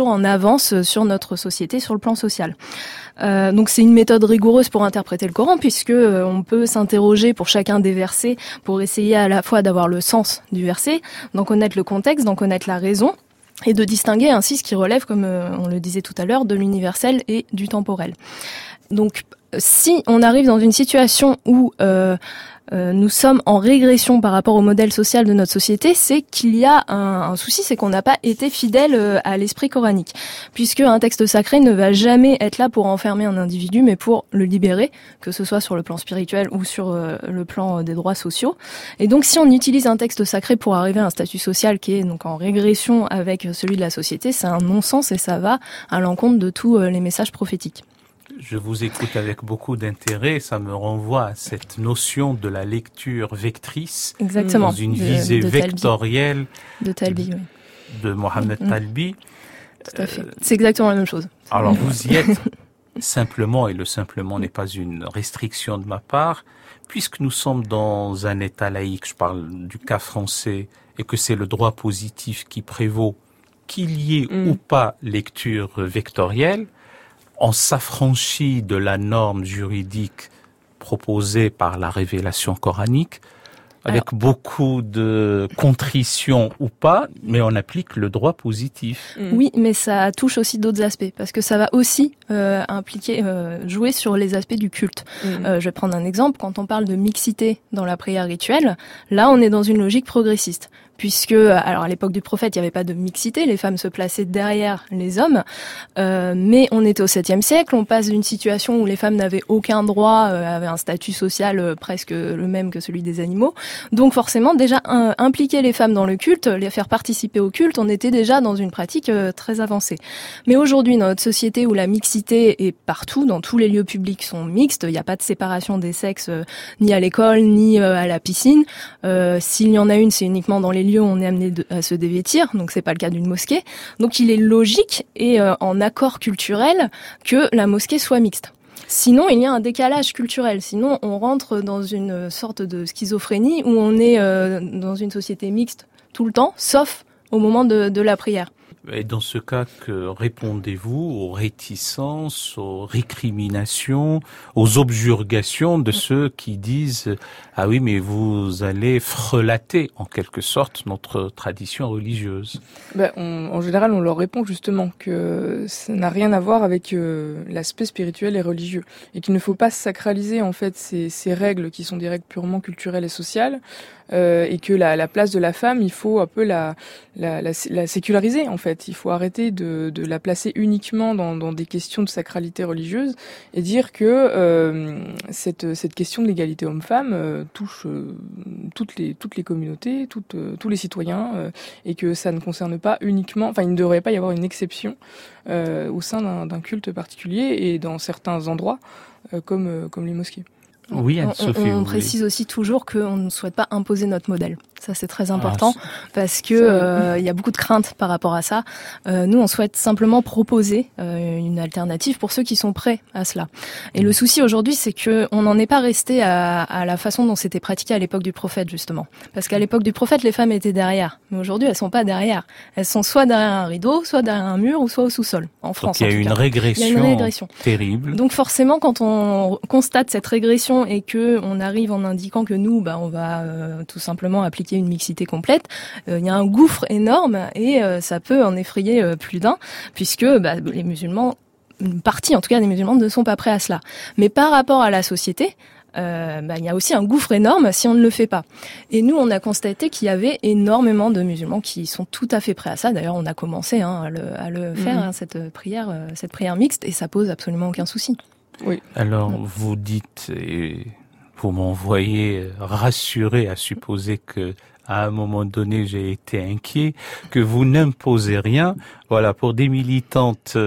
toujours en avance sur notre société, sur le plan social. Euh, donc c'est une méthode rigoureuse pour interpréter le Coran, puisque euh, on peut s'interroger pour chacun des versets pour essayer à la fois d'avoir le sens du verset, d'en connaître le contexte, d'en connaître la raison, et de distinguer ainsi ce qui relève, comme euh, on le disait tout à l'heure, de l'universel et du temporel. Donc si on arrive dans une situation où euh, Euh, nous sommes en régression par rapport au modèle social de notre société, c'est qu'il y a un, un souci, c'est qu'on n'a pas été fidèle euh, à l'esprit coranique, puisque un texte sacré ne va jamais être là pour enfermer un individu, mais pour le libérer, que ce soit sur le plan spirituel ou sur euh, le plan des droits sociaux. Et donc, si on utilise un texte sacré pour arriver à un statut social qui est donc en régression avec celui de la société, c'est un non-sens et ça va à l'encontre de tous euh, les messages prophétiques. Je vous écoute avec beaucoup d'intérêt, ça me renvoie à cette notion de la lecture vectrice. Exactement. Dans une de, visée de vectorielle de Talbi, oui. de Mohamed mmh. Talbi. Tout à fait. Euh, C'est exactement la même chose. Alors vous y êtes simplement, et le simplement n'est pas une restriction de ma part, puisque nous sommes dans un État laïque, je parle du cas français, et que c'est le droit positif qui prévaut, qu'il y ait mmh. ou pas lecture vectorielle, on s'affranchit de la norme juridique proposée par la révélation coranique, avec Alors, beaucoup de contrition ou pas, mais on applique le droit positif. Oui, mais ça touche aussi d'autres aspects, parce que ça va aussi euh, impliquer, euh, jouer sur les aspects du culte. Mmh. Euh, je vais prendre un exemple, quand on parle de mixité dans la prière rituelle, là on est dans une logique progressiste. Puisque, alors à l'époque du prophète, il n'y avait pas de mixité, les femmes se plaçaient derrière les hommes, euh, mais on était au septième siècle, on passe d'une situation où les femmes n'avaient aucun droit, euh, avaient un statut social euh, presque le même que celui des animaux, donc forcément déjà un, impliquer les femmes dans le culte, les faire participer au culte, on était déjà dans une pratique euh, très avancée. Mais aujourd'hui, dans notre société où la mixité est partout, dans tous les lieux publics sont mixtes, il n'y a pas de séparation des sexes euh, ni à l'école, ni euh, à la piscine, euh, s'il y en a une, c'est uniquement dans les lieux où on est amené de, à se dévêtir, donc c'est pas le cas d'une mosquée. Donc il est logique et euh, en accord culturel que la mosquée soit mixte. Sinon, il y a un décalage culturel. Sinon, on rentre dans une sorte de schizophrénie où on est euh, dans une société mixte tout le temps, sauf au moment de, de la prière. Et dans ce cas, que répondez-vous aux réticences, aux récriminations, aux objurgations de ceux qui disent « Ah oui, mais vous allez frelater en quelque sorte notre tradition religieuse ». Ben, on, en général, on leur répond justement que ça n'a rien à voir avec euh, l'aspect spirituel et religieux et qu'il ne faut pas sacraliser en fait ces, ces règles qui sont des règles purement culturelles et sociales. Euh, et que la, la place de la femme, il faut un peu la, la, la, la séculariser en fait. Il faut arrêter de, de la placer uniquement dans, dans des questions de sacralité religieuse et dire que euh, cette, cette question de l'égalité homme-femme euh, touche euh, toutes les toutes les communautés, toutes, euh, tous les citoyens euh, et que ça ne concerne pas uniquement. Enfin, il ne devrait pas y avoir une exception euh, au sein d'un, d'un culte particulier et dans certains endroits euh, comme euh, comme les mosquées. Oui, Anne-Sophie. On, on précise aussi toujours qu'on ne souhaite pas imposer notre modèle. Ça, c'est très important ah, parce que euh, il y a beaucoup de craintes par rapport à ça. Euh, nous, on souhaite simplement proposer euh, une alternative pour ceux qui sont prêts à cela. Et mmh. le souci aujourd'hui, c'est que on n'en est pas resté à, à la façon dont c'était pratiqué à l'époque du prophète, justement. Parce qu'à l'époque du prophète, les femmes étaient derrière. Mais aujourd'hui, elles sont pas derrière. Elles sont soit derrière un rideau, soit derrière un mur, ou soit au sous-sol. En France, Donc, il y a en une tout cas. régression. Il y a une régression terrible. Donc forcément, quand on constate cette régression et que on arrive en indiquant que nous, bah, on va euh, tout simplement appliquer une mixité complète, euh, il y a un gouffre énorme et euh, ça peut en effrayer euh, plus d'un, puisque bah, les musulmans, une partie en tout cas des musulmans ne sont pas prêts à cela. Mais par rapport à la société, euh, bah, il y a aussi un gouffre énorme si on ne le fait pas. Et nous, on a constaté qu'il y avait énormément de musulmans qui sont tout à fait prêts à ça. D'ailleurs, on a commencé hein, à le, à le faire, mmh. hein, cette prière, euh, cette prière mixte, et ça pose absolument aucun souci. Oui. Alors, vous dites, et vous m'envoyez rassuré à supposer que à un moment donné, j'ai été inquiet, que vous n'imposez rien. Voilà, pour des militantes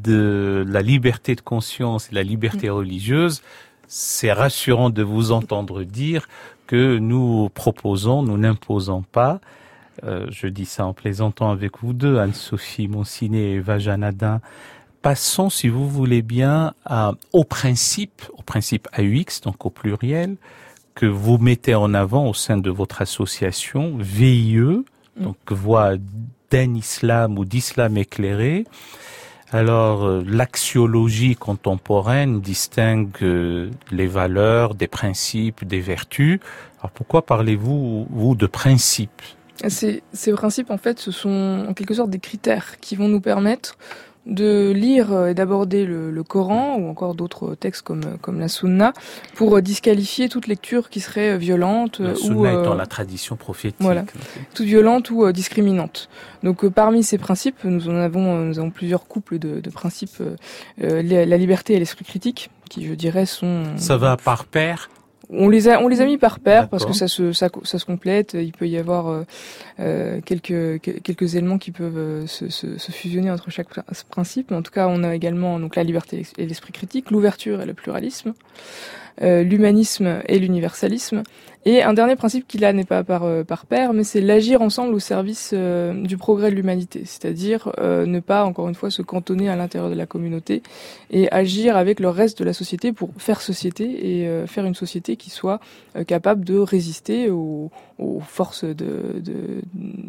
de la liberté de conscience et la liberté religieuse, c'est rassurant de vous entendre dire que nous proposons, nous n'imposons pas. Euh, je dis ça en plaisantant avec vous deux, Anne-Sophie Monsiné et Eva Janadin. Passons, si vous voulez bien, à, au principe, au principe A U X, donc au pluriel, que vous mettez en avant au sein de votre association V I E, donc Voix d'un islam ou d'islam éclairé. Alors, euh, l'axiologie contemporaine distingue euh, les valeurs, des principes, des vertus. Alors, pourquoi parlez-vous, vous, de principes ? Ces, ces principes, en fait, ce sont en quelque sorte des critères qui vont nous permettre de lire et d'aborder le, le Coran ou encore d'autres textes comme comme la Sunna pour disqualifier toute lecture qui serait violente la ou Sunna euh, étant la tradition prophétique. Voilà, toute violente ou euh, discriminante. Donc euh, parmi ces principes, nous en avons euh, nous avons plusieurs couples de, de principes euh, euh, la liberté et l'esprit critique, qui je dirais sont. Ça va par paire. On les a, on les a mis par paire. D'accord. Parce que ça se, ça, ça se complète. Il peut y avoir euh, euh, quelques, quelques éléments qui peuvent euh, se, se, se fusionner entre chaque principe. Mais en tout cas, on a également donc la liberté et l'esprit critique, l'ouverture et le pluralisme, euh, l'humanisme et l'universalisme. Et un dernier principe qui là n'est pas par euh, par paire, mais c'est l'agir ensemble au service euh, du progrès de l'humanité, c'est-à-dire euh, ne pas encore une fois se cantonner à l'intérieur de la communauté et agir avec le reste de la société pour faire société et euh, faire une société qui soit euh, capable de résister aux, aux forces de de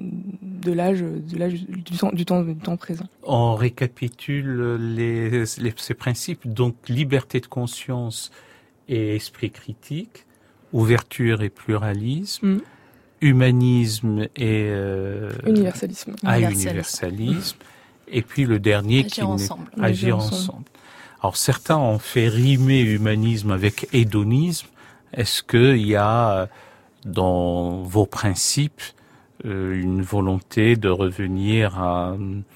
de l'âge de l'âge du temps du temps du temps présent. On récapitule les, les ces principes, donc liberté de conscience et esprit critique, ouverture et pluralisme, mm. humanisme et euh, universalisme, à universalisme, universalisme. Mm. Et puis le dernier agir qui ensemble. Agir, agir ensemble. ensemble. Alors certains ont fait rimer humanisme avec hédonisme. Est-ce qu'il y a dans vos principes euh, une volonté de revenir à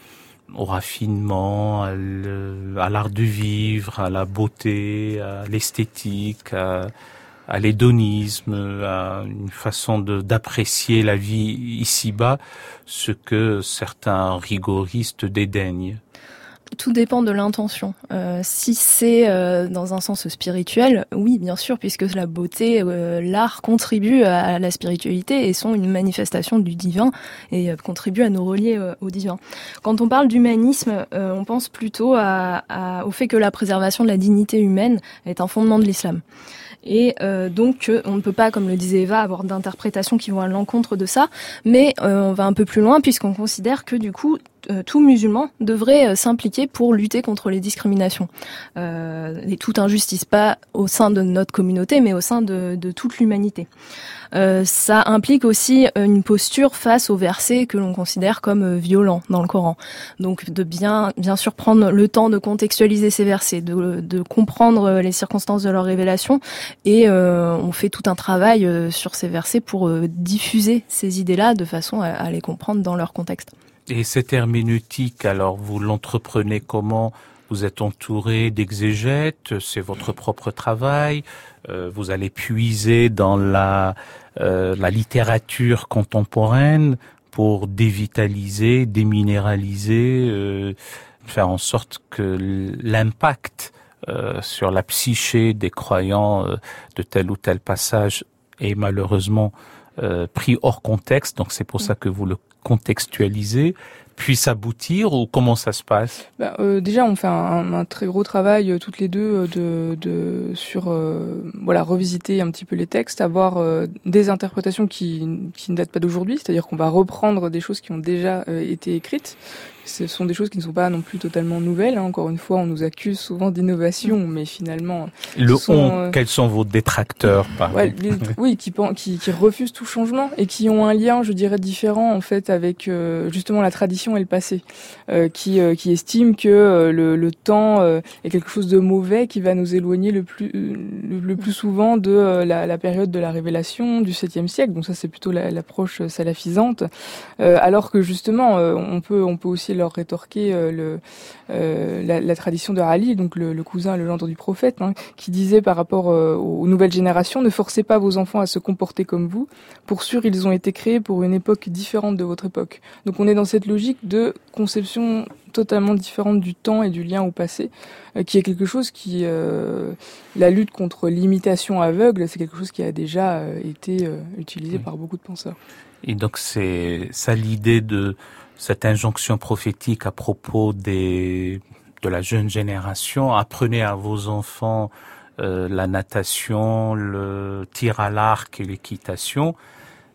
au raffinement, à, le, à l'art de vivre, à la beauté, à l'esthétique, à, à l'hédonisme, à une façon de, d'apprécier la vie ici-bas, ce que certains rigoristes dédaignent? Tout dépend de l'intention. Euh, si c'est euh, dans un sens spirituel, oui, bien sûr, puisque la beauté, euh, l'art contribuent à la spiritualité et sont une manifestation du divin et euh, contribuent à nous relier euh, au divin. Quand on parle d'humanisme, euh, on pense plutôt à, à, au fait que la préservation de la dignité humaine est un fondement de l'islam. Et euh, donc, on ne peut pas, comme le disait Eva, avoir d'interprétations qui vont à l'encontre de ça, mais euh, on va un peu plus loin puisqu'on considère que du coup, euh, tout musulman devrait euh, s'impliquer pour lutter contre les discriminations euh, et toute injustice, pas au sein de notre communauté, mais au sein de, de toute l'humanité. Euh, ça implique aussi une posture face aux versets que l'on considère comme violents dans le Coran. Donc de bien, bien sûr prendre le temps de contextualiser ces versets, de, de comprendre les circonstances de leur révélation, et euh, on fait tout un travail euh, sur ces versets pour euh, diffuser ces idées-là de façon à, à les comprendre dans leur contexte. Et cette herméneutique, alors vous l'entreprenez comment ? Vous êtes entouré d'exégètes, c'est votre propre travail, euh, vous allez puiser dans la, euh, la littérature contemporaine pour dévitaliser, déminéraliser, euh, faire en sorte que l'impact euh, sur la psyché des croyants euh, de tel ou tel passage est malheureusement euh, pris hors contexte, donc c'est pour ça que vous le contextualisez, puisse aboutir, ou comment ça se passe? Bah, euh, déjà, on fait un, un très gros travail euh, toutes les deux de, de sur euh, voilà revisiter un petit peu les textes, avoir euh, des interprétations qui qui ne datent pas d'aujourd'hui, c'est-à-dire qu'on va reprendre des choses qui ont déjà euh, été écrites. Ce sont des choses qui ne sont pas non plus totalement nouvelles. Hein. Encore une fois, on nous accuse souvent d'innovation, mais finalement, le sont, on. Euh, quels sont vos détracteurs, par ouais, les, oui, qui, qui qui refusent tout changement et qui ont un lien, je dirais, différent en fait avec euh, justement la tradition et le passé, euh, qui euh, qui estiment que euh, le, le temps euh, est quelque chose de mauvais qui va nous éloigner le plus le, le plus souvent de euh, la, la période de la révélation du septième siècle. Donc ça, c'est plutôt la, l'approche salafisante, euh, alors que justement, euh, on peut on peut aussi leur rétorquer euh, le, euh, la, la tradition de Ali, donc le, le cousin, le gendre du prophète, hein, qui disait par rapport euh, aux nouvelles générations: ne forcez pas vos enfants à se comporter comme vous. Pour sûr, ils ont été créés pour une époque différente de votre époque. Donc on est dans cette logique de conception totalement différente du temps et du lien au passé, euh, qui est quelque chose qui, euh, la lutte contre l'imitation aveugle, c'est quelque chose qui a déjà euh, été euh, utilisé oui. par beaucoup de penseurs. Et donc c'est ça l'idée de cette injonction prophétique à propos des de la jeune génération: apprenez à vos enfants euh, la natation, le tir à l'arc et l'équitation.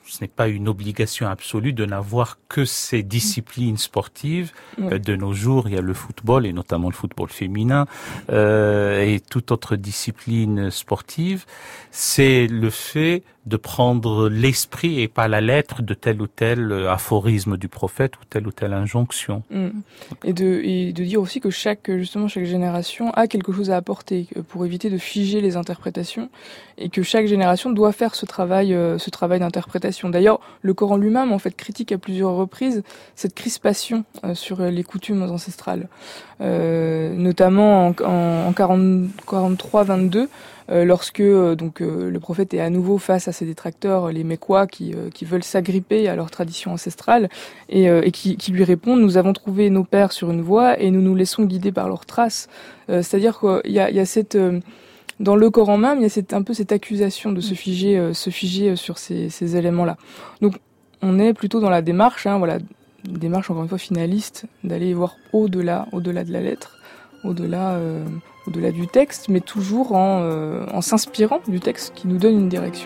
ce n'est pas une obligation absolue de n'avoir que ces disciplines sportives. Oui. De nos jours, il y a le football, et notamment le football féminin, euh, et toute autre discipline sportive. C'est le fait de prendre l'esprit et pas la lettre de tel ou tel aphorisme du prophète ou telle ou telle injonction. Mmh. Et de, et de dire aussi que chaque, justement, chaque génération a quelque chose à apporter pour éviter de figer les interprétations, et que chaque génération doit faire ce travail, euh, ce travail d'interprétation. D'ailleurs, le Coran lui-même, en fait, critique à plusieurs reprises cette crispation euh, sur les coutumes ancestrales. Euh, notamment en, en, en quarante-trois vingt-deux, euh, lorsque euh, donc euh, le prophète est à nouveau face à ses détracteurs, les Mécois, qui, euh, qui veulent s'agripper à leur tradition ancestrale, et, euh, et qui, qui lui répondent: nous avons trouvé nos pères sur une voie et nous nous laissons guider par leurs traces. Euh, c'est-à-dire qu'il y a, il y a cette... Euh, Dans le Coran même, il y a cette, un peu cette accusation de se figer, euh, se figer sur ces, ces éléments-là. Donc, on est plutôt dans la démarche, hein, voilà, une démarche encore une fois finaliste, d'aller voir au-delà, au-delà de la lettre, au-delà, euh, au-delà du texte, mais toujours en, euh, en s'inspirant du texte qui nous donne une direction.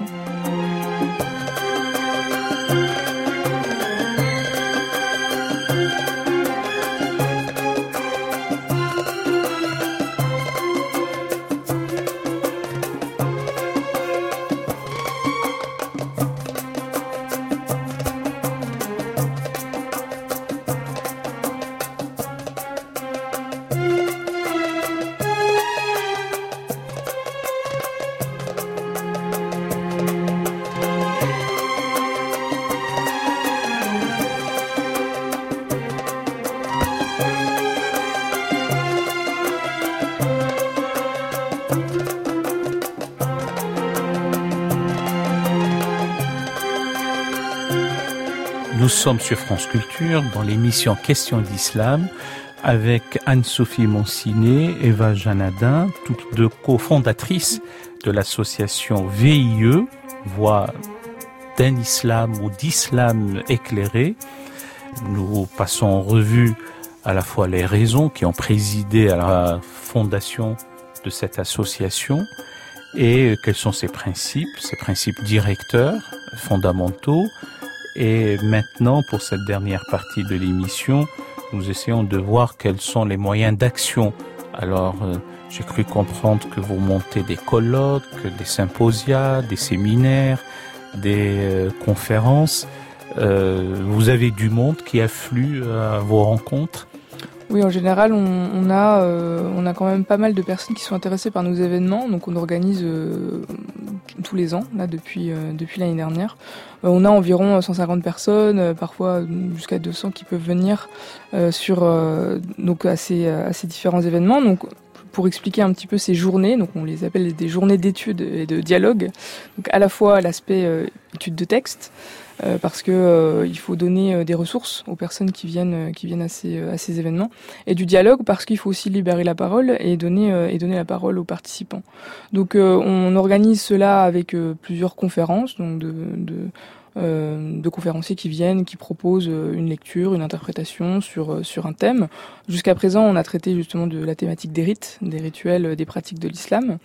Nous sommes sur France Culture dans l'émission Questions d'Islam avec Anne-Sophie Monsiné, Eva Janadin, toutes deux cofondatrices de l'association V I E, Voix d'un islam ou d'islam éclairé. Nous passons en revue à la fois les raisons qui ont présidé à la fondation de cette association et quels sont ses principes, ses principes directeurs, fondamentaux. Et maintenant, pour cette dernière partie de l'émission, nous essayons de voir quels sont les moyens d'action. Alors, euh, j'ai cru comprendre que vous montez des colloques, des symposia, des séminaires, des euh, conférences. Euh, vous avez du monde qui afflue à vos rencontres ? Oui, en général, on, on a euh, on a quand même pas mal de personnes qui sont intéressées par nos événements. Donc, on organise euh, tous les ans, là, depuis euh, depuis l'année dernière. Euh, on a environ cent cinquante personnes, euh, parfois jusqu'à deux cents qui peuvent venir euh, sur euh, donc à ces à ces différents événements. Donc, pour expliquer un petit peu ces journées, donc on les appelle des journées d'études et de dialogue. Donc, à la fois l'aspect euh, étude de texte. Euh, parce que euh, il faut donner euh, des ressources aux personnes qui viennent euh, qui viennent à ces euh, à ces événements, et du dialogue parce qu'il faut aussi libérer la parole et donner euh, et donner la parole aux participants. Donc euh, on organise cela avec euh, plusieurs conférences, donc de, de Euh, de conférenciers qui viennent, qui proposent une lecture, une interprétation sur sur un thème. Jusqu'à présent, on a traité justement de la thématique des rites, des rituels, des pratiques de l'islam.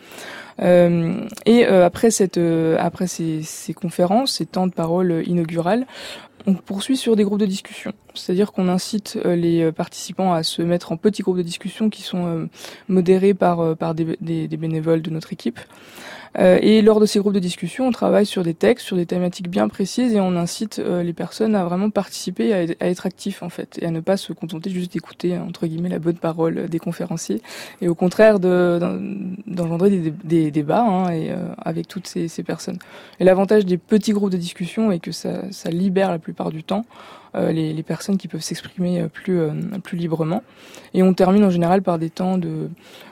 Euh, et euh, après cette euh, après ces, ces conférences, ces temps de parole inaugurales, on poursuit sur des groupes de discussion. C'est-à-dire qu'on incite les participants à se mettre en petits groupes de discussion qui sont modérés par par des, des, des bénévoles de notre équipe. Euh, et lors de ces groupes de discussion, on travaille sur des textes, sur des thématiques bien précises, et on incite euh, les personnes à vraiment participer, à, à être actifs en fait, et à ne pas se contenter juste d'écouter entre guillemets la bonne parole des conférenciers, et au contraire de, d'engendrer des, des débats hein, et euh, avec toutes ces, ces personnes. Et l'avantage des petits groupes de discussion est que ça, ça libère la plupart du temps euh, les, les personnes qui peuvent s'exprimer plus euh, plus librement. Et on termine en général par des temps de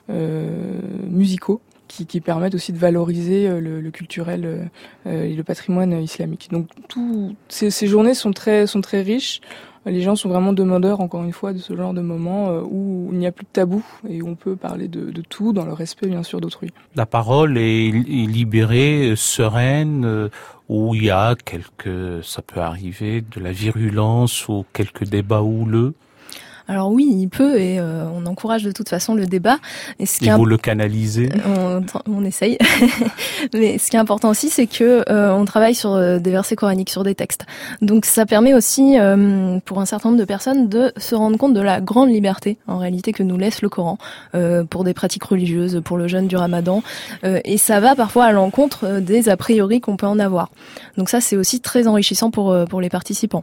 euh, musicaux. Qui, qui permettent aussi de valoriser le, le culturel euh, et le patrimoine islamique. Donc, tout, ces, ces journées sont très, sont très riches. Les gens sont vraiment demandeurs, encore une fois, de ce genre de moment euh, où il n'y a plus de tabou et où on peut parler de, de tout dans le respect, bien sûr, d'autrui. La parole est, est libérée, sereine, euh, où il y a quelques, ça peut arriver, de la virulence ou quelques débats houleux. Alors oui, il peut, et euh, on encourage de toute façon le débat. Et, ce qui et est vous imp... le canalisez? on, on essaye. Mais ce qui est important aussi, c'est que euh, on travaille sur euh, des versets coraniques, sur des textes. Donc ça permet aussi, euh, pour un certain nombre de personnes, de se rendre compte de la grande liberté, en réalité, que nous laisse le Coran euh, pour des pratiques religieuses, pour le jeûne du Ramadan. Euh, et ça va parfois à l'encontre des a priori qu'on peut en avoir. Donc ça, c'est aussi très enrichissant pour pour les participants.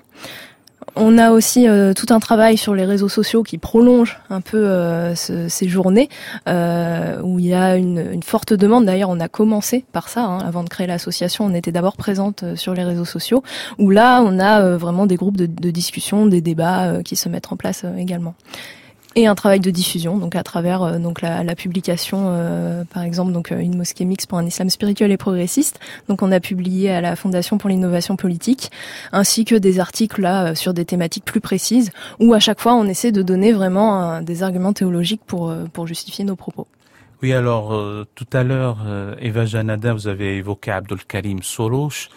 On a aussi euh, tout un travail sur les réseaux sociaux qui prolonge un peu euh, ce, ces journées, euh, où il y a une, une forte demande. D'ailleurs, on a commencé par ça, hein, avant de créer l'association. On était d'abord présente sur les réseaux sociaux, où là, on a euh, vraiment des groupes de, de discussion, des débats euh, qui se mettent en place euh, également. Et un travail de diffusion, donc à travers euh, donc la, la publication, euh, par exemple, donc euh, une mosquée mixte pour un islam spirituel et progressiste. Donc on a publié à la Fondation pour l'innovation politique, ainsi que des articles là sur des thématiques plus précises, où à chaque fois on essaie de donner vraiment euh, des arguments théologiques pour euh, pour justifier nos propos. Oui, alors euh, tout à l'heure, euh, Eva Janada, vous avez évoqué Abdul Karim Soros.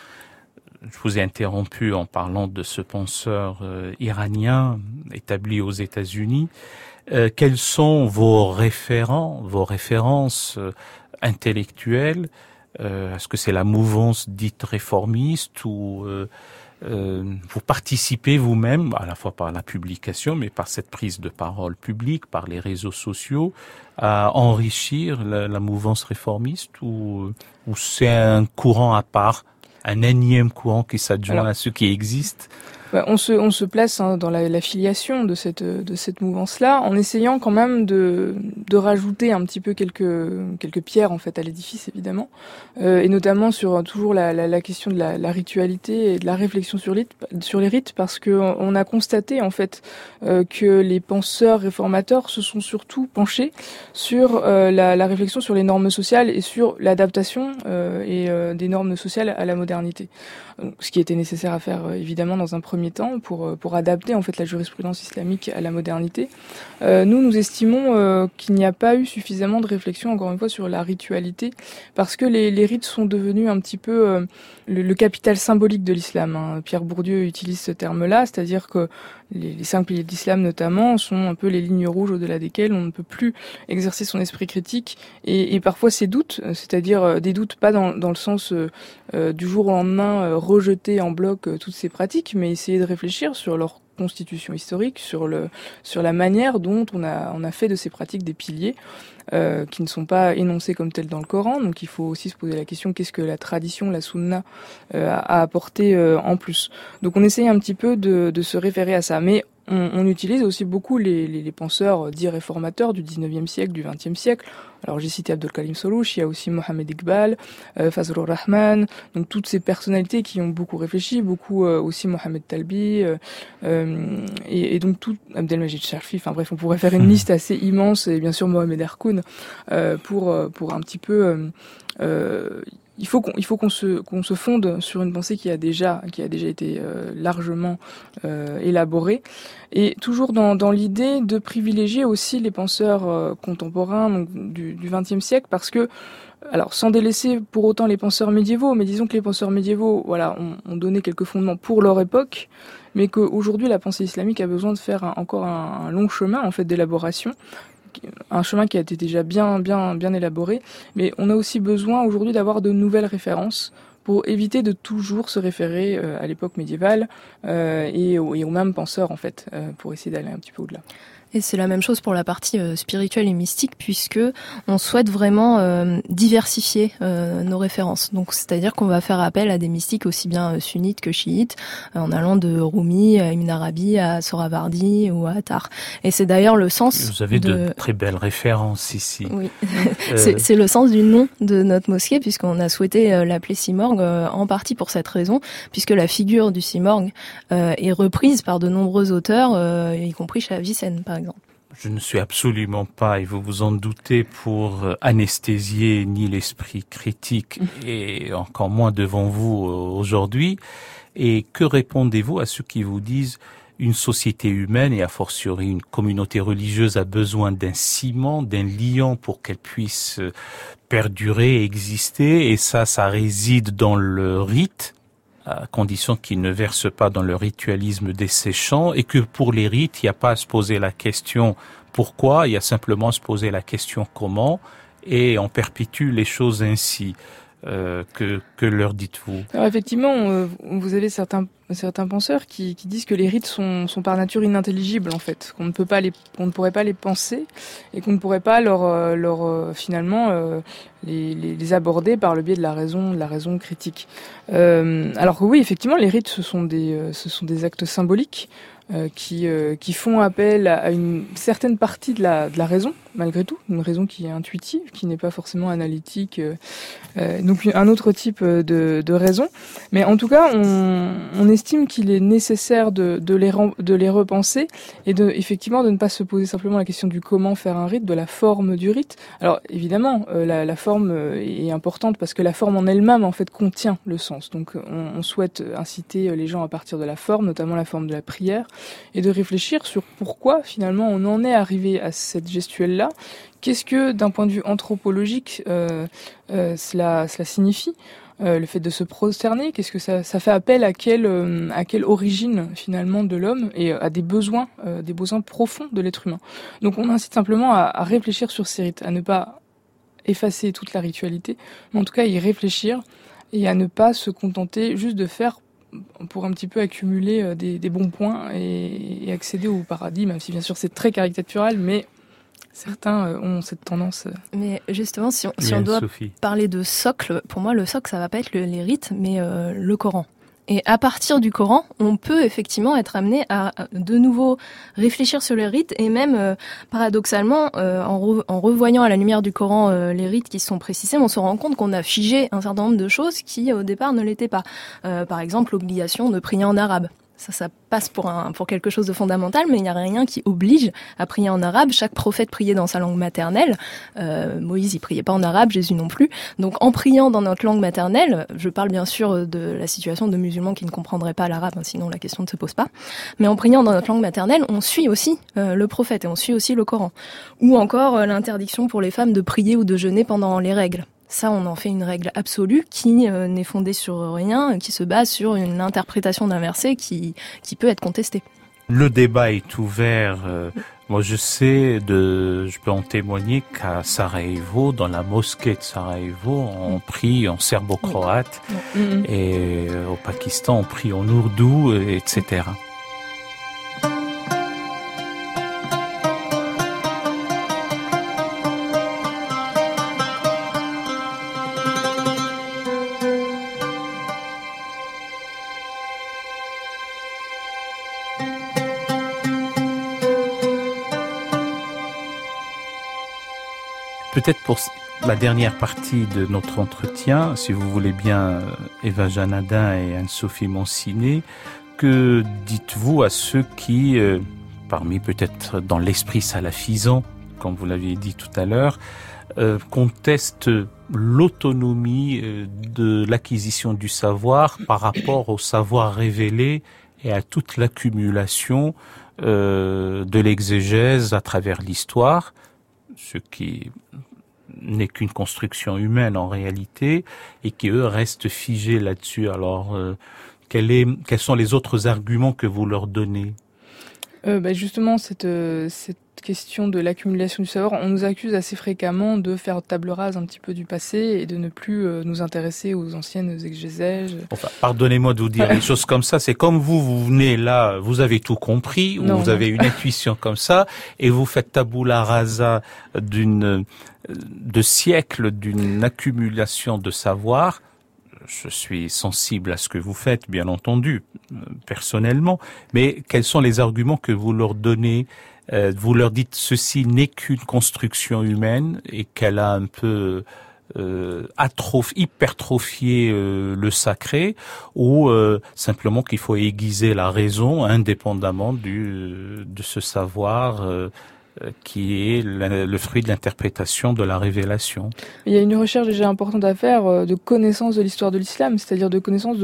Je vous ai interrompu en parlant de ce penseur euh, iranien établi aux États-Unis. Euh, quels sont vos référents, vos références euh, intellectuelles? euh, Est-ce que c'est la mouvance dite réformiste ou euh, euh, vous participez vous-même, à la fois par la publication, mais par cette prise de parole publique, par les réseaux sociaux, à enrichir la, la mouvance réformiste, ou, ou c'est un courant à part, un énième courant qui s'adjoint Alors, à ceux qui existent? Bah, on se on se place hein, dans la, la filiation de cette de cette mouvance-là, en essayant quand même de de rajouter un petit peu quelques quelques pierres en fait à l'édifice évidemment, euh, et notamment sur toujours la la, la question de la, la ritualité et de la réflexion sur les sur les rites, parce que on a constaté en fait euh, que les penseurs réformateurs se sont surtout penchés sur euh, la, la réflexion sur les normes sociales et sur l'adaptation euh, et euh, des normes sociales à la modernité. Donc, ce qui était nécessaire à faire euh, évidemment dans un premier temps pour pour adapter en fait la jurisprudence islamique à la modernité. Euh, nous nous estimons euh, qu'il n'y a pas eu suffisamment de réflexion encore une fois sur la ritualité, parce que les, les rites sont devenus un petit peu euh, le, le capital symbolique de l'islam, hein. Pierre Bourdieu utilise ce terme-là, c'est-à-dire que les, les cinq piliers de l'islam notamment sont un peu les lignes rouges au-delà desquelles on ne peut plus exercer son esprit critique et, et parfois ses doutes, c'est-à-dire des doutes pas dans, dans le sens euh, euh, du jour au lendemain euh, rejeter en bloc euh, toutes ces pratiques, mais essayer de réfléchir sur leur constitution historique, sur le sur la manière dont on a on a fait de ces pratiques des piliers euh, qui ne sont pas énoncés comme tels dans le Coran. Donc il faut aussi se poser la question, qu'est-ce que la tradition, la sunna euh, a apporté euh, en plus. Donc on essaye un petit peu de de se référer à ça, mais on, on utilise aussi beaucoup les, les, les penseurs dits réformateurs du dix-neuvième siècle, du vingtième siècle. Alors j'ai cité Abdul Karim Soros, il y a aussi Mohamed Iqbal, euh, Fazlur Rahman, donc toutes ces personnalités qui ont beaucoup réfléchi, beaucoup euh, aussi Mohamed Talbi, euh, euh, et, et donc tout Abdelmajid Sharfi. Enfin bref, on pourrait faire une liste assez immense, et bien sûr Mohamed Erkoun euh, pour pour un petit peu. Euh, euh, Il faut qu'on, il faut qu'on se, qu'on se fonde sur une pensée qui a déjà, qui a déjà été euh, largement euh, élaborée, et toujours dans, dans l'idée de privilégier aussi les penseurs euh, contemporains donc, du, du vingtième siècle, parce que, alors sans délaisser pour autant les penseurs médiévaux, mais disons que les penseurs médiévaux, voilà, ont, ont donné quelques fondements pour leur époque, mais qu'aujourd'hui la pensée islamique a besoin de faire un, encore un, un long chemin en fait d'élaboration. Un chemin qui a été déjà bien, bien, bien élaboré, mais on a aussi besoin aujourd'hui d'avoir de nouvelles références pour éviter de toujours se référer euh, à l'époque médiévale euh, et, aux, et aux mêmes penseurs en fait, euh, pour essayer d'aller un petit peu au-delà. Et c'est la même chose pour la partie euh, spirituelle et mystique, puisque on souhaite vraiment euh, diversifier euh, nos références. Donc, c'est-à-dire qu'on va faire appel à des mystiques aussi bien euh, sunnites que chiites, euh, en allant de Rumi à Ibn Arabi à Sohravardi ou à Attar. Et c'est d'ailleurs le sens. Vous avez de, de très belles références ici. Oui, euh... c'est, c'est le sens du nom de notre mosquée, puisqu'on a souhaité euh, l'appeler Simorgue euh, en partie pour cette raison, puisque la figure du Simorgue euh, est reprise par de nombreux auteurs, euh, y compris chez Avicenne, par exemple. Je ne suis absolument pas, et vous vous en doutez, pour anesthésier ni l'esprit critique, et encore moins devant vous aujourd'hui. Et que répondez-vous à ceux qui vous disent une société humaine, et a fortiori une communauté religieuse, a besoin d'un ciment, d'un liant pour qu'elle puisse perdurer, exister, et ça, ça réside dans le rite, à condition qu'ils ne versent pas dans le ritualisme desséchant, et que pour les rites, il n'y a pas à se poser la question pourquoi, il y a simplement à se poser la question comment, et on perpétue les choses ainsi. Euh, que, que leur dites-vous? Alors effectivement, euh, vous avez certains certains penseurs qui, qui disent que les rites sont, sont par nature inintelligibles en fait, qu'on ne peut pas les, qu'on ne pourrait pas les penser et qu'on ne pourrait pas leur, leur euh, finalement euh, les, les, les aborder par le biais de la raison, de la raison critique. Euh, alors que oui, effectivement, les rites ce sont des, euh, ce sont des actes symboliques. Euh, qui euh, qui font appel à, à une certaine partie de la de la raison malgré tout, une raison qui est intuitive, qui n'est pas forcément analytique, euh, euh, donc un autre type de de raison. Mais en tout cas, on on estime qu'il est nécessaire de de les de les repenser et de effectivement de ne pas se poser simplement la question du comment faire un rite, de la forme du rite. Alors évidemment, euh, la la forme est importante parce que la forme en elle-même en fait contient le sens. Donc on, on souhaite inciter les gens à partir de la forme, notamment la forme de la prière, et de réfléchir sur pourquoi finalement on en est arrivé à cette gestuelle-là. Qu'est-ce que, d'un point de vue anthropologique, euh, euh, cela, cela signifie euh, le fait de se prosterner? Qu'est-ce que ça, ça fait appel à quelle, euh, à quelle origine finalement de l'homme et à des besoins, euh, des besoins profonds de l'être humain. Donc on incite simplement à, à réfléchir sur ces rites, à ne pas effacer toute la ritualité, mais en tout cas à y réfléchir et à ne pas se contenter juste de faire pour un petit peu accumuler des, des bons points et, et accéder au paradis, même si bien sûr c'est très caricatural, mais certains ont cette tendance. Mais justement, si on, si on doit Sophie. parler de socle, pour moi le socle ça va pas être le, les rites, mais euh, le Coran. Et à partir du Coran, on peut effectivement être amené à de nouveau réfléchir sur les rites et même, euh, paradoxalement, euh, en, re, en revoyant à la lumière du Coran euh, les rites qui sont précisés, on se rend compte qu'on a figé un certain nombre de choses qui, au départ, ne l'étaient pas. Euh, par exemple, l'obligation de prier en arabe. Ça, ça passe pour un, pour quelque chose de fondamental, mais il n'y a rien qui oblige à prier en arabe. Chaque prophète priait dans sa langue maternelle. Euh, Moïse, il priait pas en arabe, Jésus non plus. Donc, en priant dans notre langue maternelle, je parle bien sûr de la situation de musulmans qui ne comprendraient pas l'arabe, hein, sinon la question ne se pose pas. Mais en priant dans notre langue maternelle, on suit aussi euh, le prophète et on suit aussi le Coran. Ou encore euh, l'interdiction pour les femmes de prier ou de jeûner pendant les règles. Ça, on en fait une règle absolue qui euh, n'est fondée sur rien, qui se base sur une interprétation d'un verset qui, qui peut être contestée. Le débat est ouvert. Euh, moi, je sais, de, je peux en témoigner qu'à Sarajevo, dans la mosquée de Sarajevo, on prie en serbo-croate, oui. mmh. et euh, au Pakistan, on prie en ourdou, et cetera. Peut-être pour la dernière partie de notre entretien, si vous voulez bien, Eva Janadin et Anne-Sophie Monciné, que dites-vous à ceux qui, euh, parmi peut-être dans l'esprit salafisant, comme vous l'aviez dit tout à l'heure, euh, contestent l'autonomie euh, de l'acquisition du savoir par rapport au savoir révélé et à toute l'accumulation euh, de l'exégèse à travers l'histoire, ce qui n'est qu'une construction humaine en réalité, et qui eux restent figés là-dessus. Alors, euh, quel est, quels sont les autres arguments que vous leur donnez? euh, bah Justement, cette, euh, cette question de l'accumulation du savoir, on nous accuse assez fréquemment de faire table rase un petit peu du passé et de ne plus euh, nous intéresser aux anciennes exégèses. Enfin, pardonnez-moi de vous dire des choses comme ça. C'est comme vous, vous venez là, vous avez tout compris, ou non, vous non. avez une intuition comme ça, et vous faites tabula rasa d'une de siècles d'une accumulation de savoir. Je suis sensible à ce que vous faites, bien entendu, personnellement, mais quels sont les arguments que vous leur donnez? euh, Vous leur dites ceci n'est qu'une construction humaine et qu'elle a un peu euh, atroph, hypertrophié euh, le sacré, ou euh, simplement qu'il faut aiguiser la raison indépendamment du, de ce savoir euh, qui est le fruit de l'interprétation de la révélation. Il y a une recherche déjà importante à faire de connaissance de l'histoire de l'islam, c'est-à-dire de connaissance de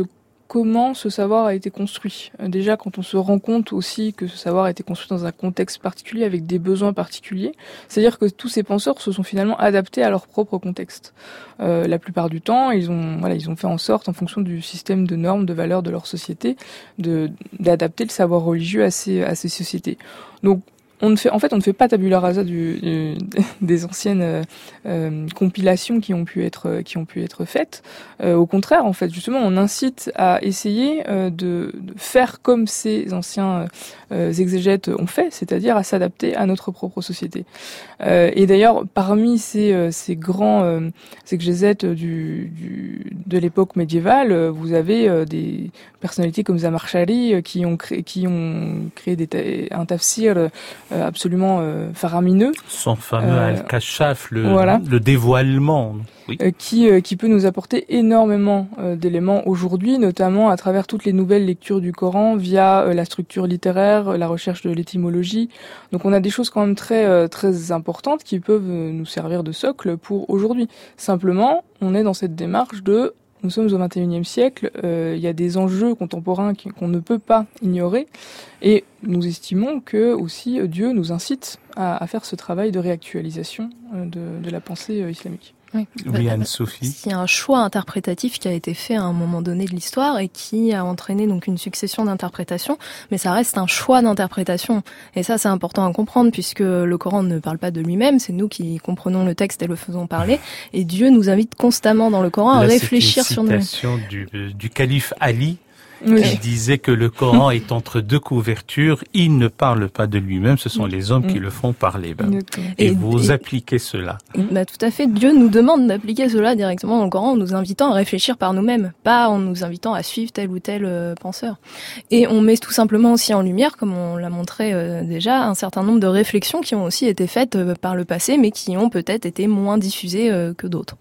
comment ce savoir a été construit. Déjà, quand on se rend compte aussi que ce savoir a été construit dans un contexte particulier, avec des besoins particuliers, c'est-à-dire que tous ces penseurs se sont finalement adaptés à leur propre contexte. Euh, la plupart du temps, ils ont, voilà, ils ont fait en sorte, en fonction du système de normes, de valeurs de leur société, de, d'adapter le savoir religieux à ces, à ces sociétés. Donc, On ne fait, en fait, on ne fait pas tabula rasa du, du, des anciennes euh, euh, compilations qui ont pu être, qui ont pu être faites. Euh, au contraire, en fait, justement, on incite à essayer euh, de, de faire comme ces anciens euh, exégètes ont fait, c'est-à-dire à s'adapter à notre propre société. Euh, et d'ailleurs, parmi ces, euh, ces grands euh, exégètes du, du, de l'époque médiévale, vous avez euh, des personnalités comme Zamarchari euh, qui ont créé, qui ont créé des, un tafsir euh, absolument euh, faramineux. Son fameux euh, Al-Kashaf, le, voilà. le dévoilement. Oui. Euh, qui, euh, qui peut nous apporter énormément euh, d'éléments aujourd'hui, notamment à travers toutes les nouvelles lectures du Coran via euh, la structure littéraire, la recherche de l'étymologie. Donc on a des choses quand même très, euh, très importantes qui peuvent euh, nous servir de socle pour aujourd'hui. Simplement, on est dans cette démarche de nous sommes au vingt et unième siècle, euh, il y a des enjeux contemporains qui, qu'on ne peut pas ignorer et nous estimons que aussi Dieu nous incite à, à faire ce travail de réactualisation euh, de, de la pensée euh, islamique. Oui, oui Anne-Sophie. Il y a un choix interprétatif qui a été fait à un moment donné de l'histoire et qui a entraîné donc une succession d'interprétations, mais ça reste un choix d'interprétation. Et ça, c'est important à comprendre puisque le Coran ne parle pas de lui-même, c'est nous qui comprenons le texte et le faisons parler. Et Dieu nous invite constamment dans le Coran Là, à réfléchir sur nous-mêmes. C'est une citation du, du calife Ali. Oui. Qui disait que le Coran est entre deux couvertures, il ne parle pas de lui-même, ce sont les hommes qui le font parler. Ben, et, et vous et, appliquez cela. Bah, tout à fait, Dieu nous demande d'appliquer cela directement dans le Coran en nous invitant à réfléchir par nous-mêmes, pas en nous invitant à suivre tel ou tel euh, penseur. Et on met tout simplement aussi en lumière, comme on l'a montré euh, déjà, un certain nombre de réflexions qui ont aussi été faites euh, par le passé, mais qui ont peut-être été moins diffusées euh, que d'autres.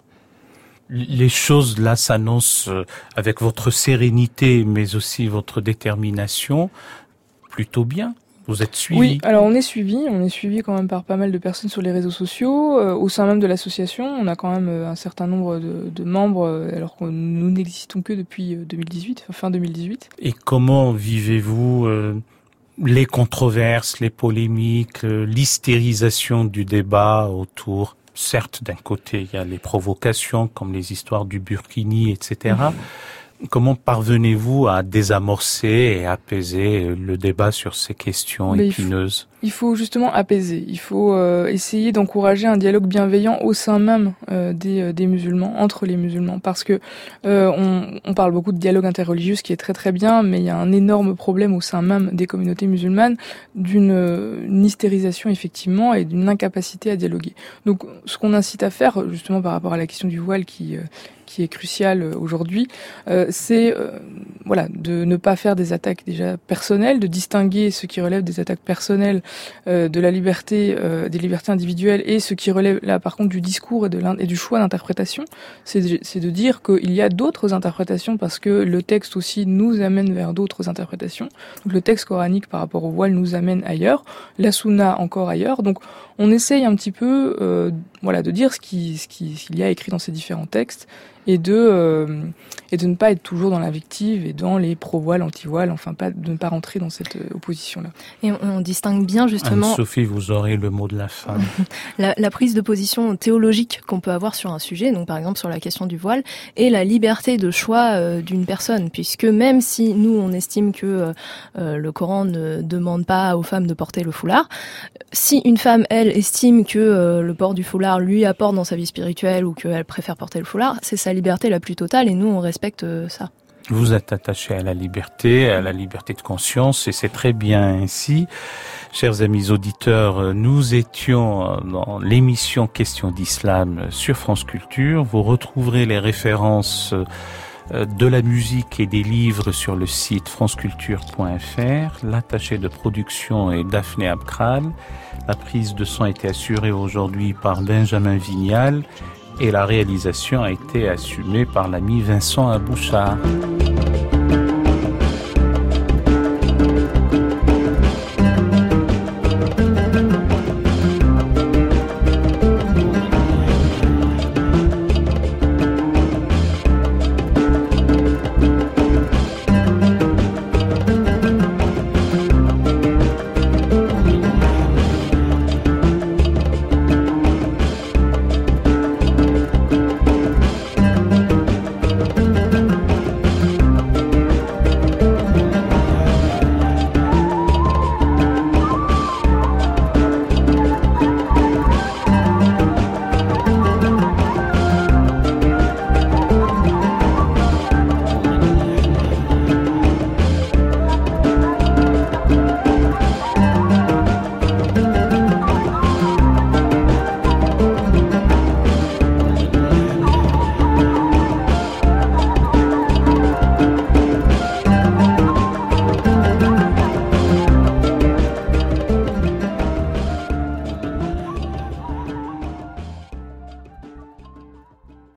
Les choses là s'annoncent avec votre sérénité, mais aussi votre détermination, plutôt bien. Vous êtes suivi. Oui, alors on est suivi, on est suivi quand même par pas mal de personnes sur les réseaux sociaux. Euh, au sein même de l'association, on a quand même un certain nombre de, de membres, alors que nous n'existons que depuis deux mille dix-huit, fin deux mille dix-huit. Et comment vivez-vous euh, les controverses, les polémiques, euh, l'hystérisation du débat autour? Certes, d'un côté, il y a les provocations, comme les histoires du Burkini, et cetera. Mmh. Comment parvenez-vous à désamorcer et apaiser le débat sur ces questions Mais épineuses ? Il faut, il faut justement apaiser. Il faut euh, essayer d'encourager un dialogue bienveillant au sein même euh, des, des musulmans, entre les musulmans. Parce que euh, on, on parle beaucoup de dialogue interreligieux, ce qui est très très bien, mais il y a un énorme problème au sein même des communautés musulmanes d'une une hystérisation effectivement et d'une incapacité à dialoguer. Donc ce qu'on incite à faire, justement par rapport à la question du voile qui... Euh, qui est crucial aujourd'hui, euh, c'est euh, voilà, de ne pas faire des attaques déjà personnelles, de distinguer ce qui relève des attaques personnelles euh, de la liberté, euh, des libertés individuelles, et ce qui relève là par contre du discours et, de et du choix d'interprétation. C'est de, c'est de dire qu'il y a d'autres interprétations parce que le texte aussi nous amène vers d'autres interprétations. Donc le texte coranique par rapport au voile nous amène ailleurs, la sunna encore ailleurs. Donc on essaye un petit peu euh, voilà, de dire ce qui, ce qui, ce qu'il y a écrit dans ces différents textes et de euh, et de ne pas être toujours dans l'invective et dans les pro-voiles, anti-voiles, enfin pas de ne pas rentrer dans cette opposition-là. Et on, on distingue bien justement. Anne-Sophie, vous aurez le mot de la fin. la, la prise de position théologique qu'on peut avoir sur un sujet, donc par exemple sur la question du voile, et la liberté de choix euh, d'une personne, puisque même si nous on estime que euh, le Coran ne demande pas aux femmes de porter le foulard, si une femme elle estime que euh, le port du foulard lui apporte dans sa vie spirituelle ou qu'elle préfère porter le foulard, c'est sa liberté la plus totale et nous on respecte ça. Vous êtes attaché à la liberté, à la liberté de conscience et c'est très bien ainsi. Chers amis auditeurs, nous étions dans l'émission Questions d'Islam sur France Culture. Vous retrouverez les références de la musique et des livres sur le site franceculture point f r. L'attaché de production est Daphné Abkral. La prise de son a été assurée aujourd'hui par Benjamin Vignal. Et la réalisation a été assumée par l'ami Vincent Abouchard.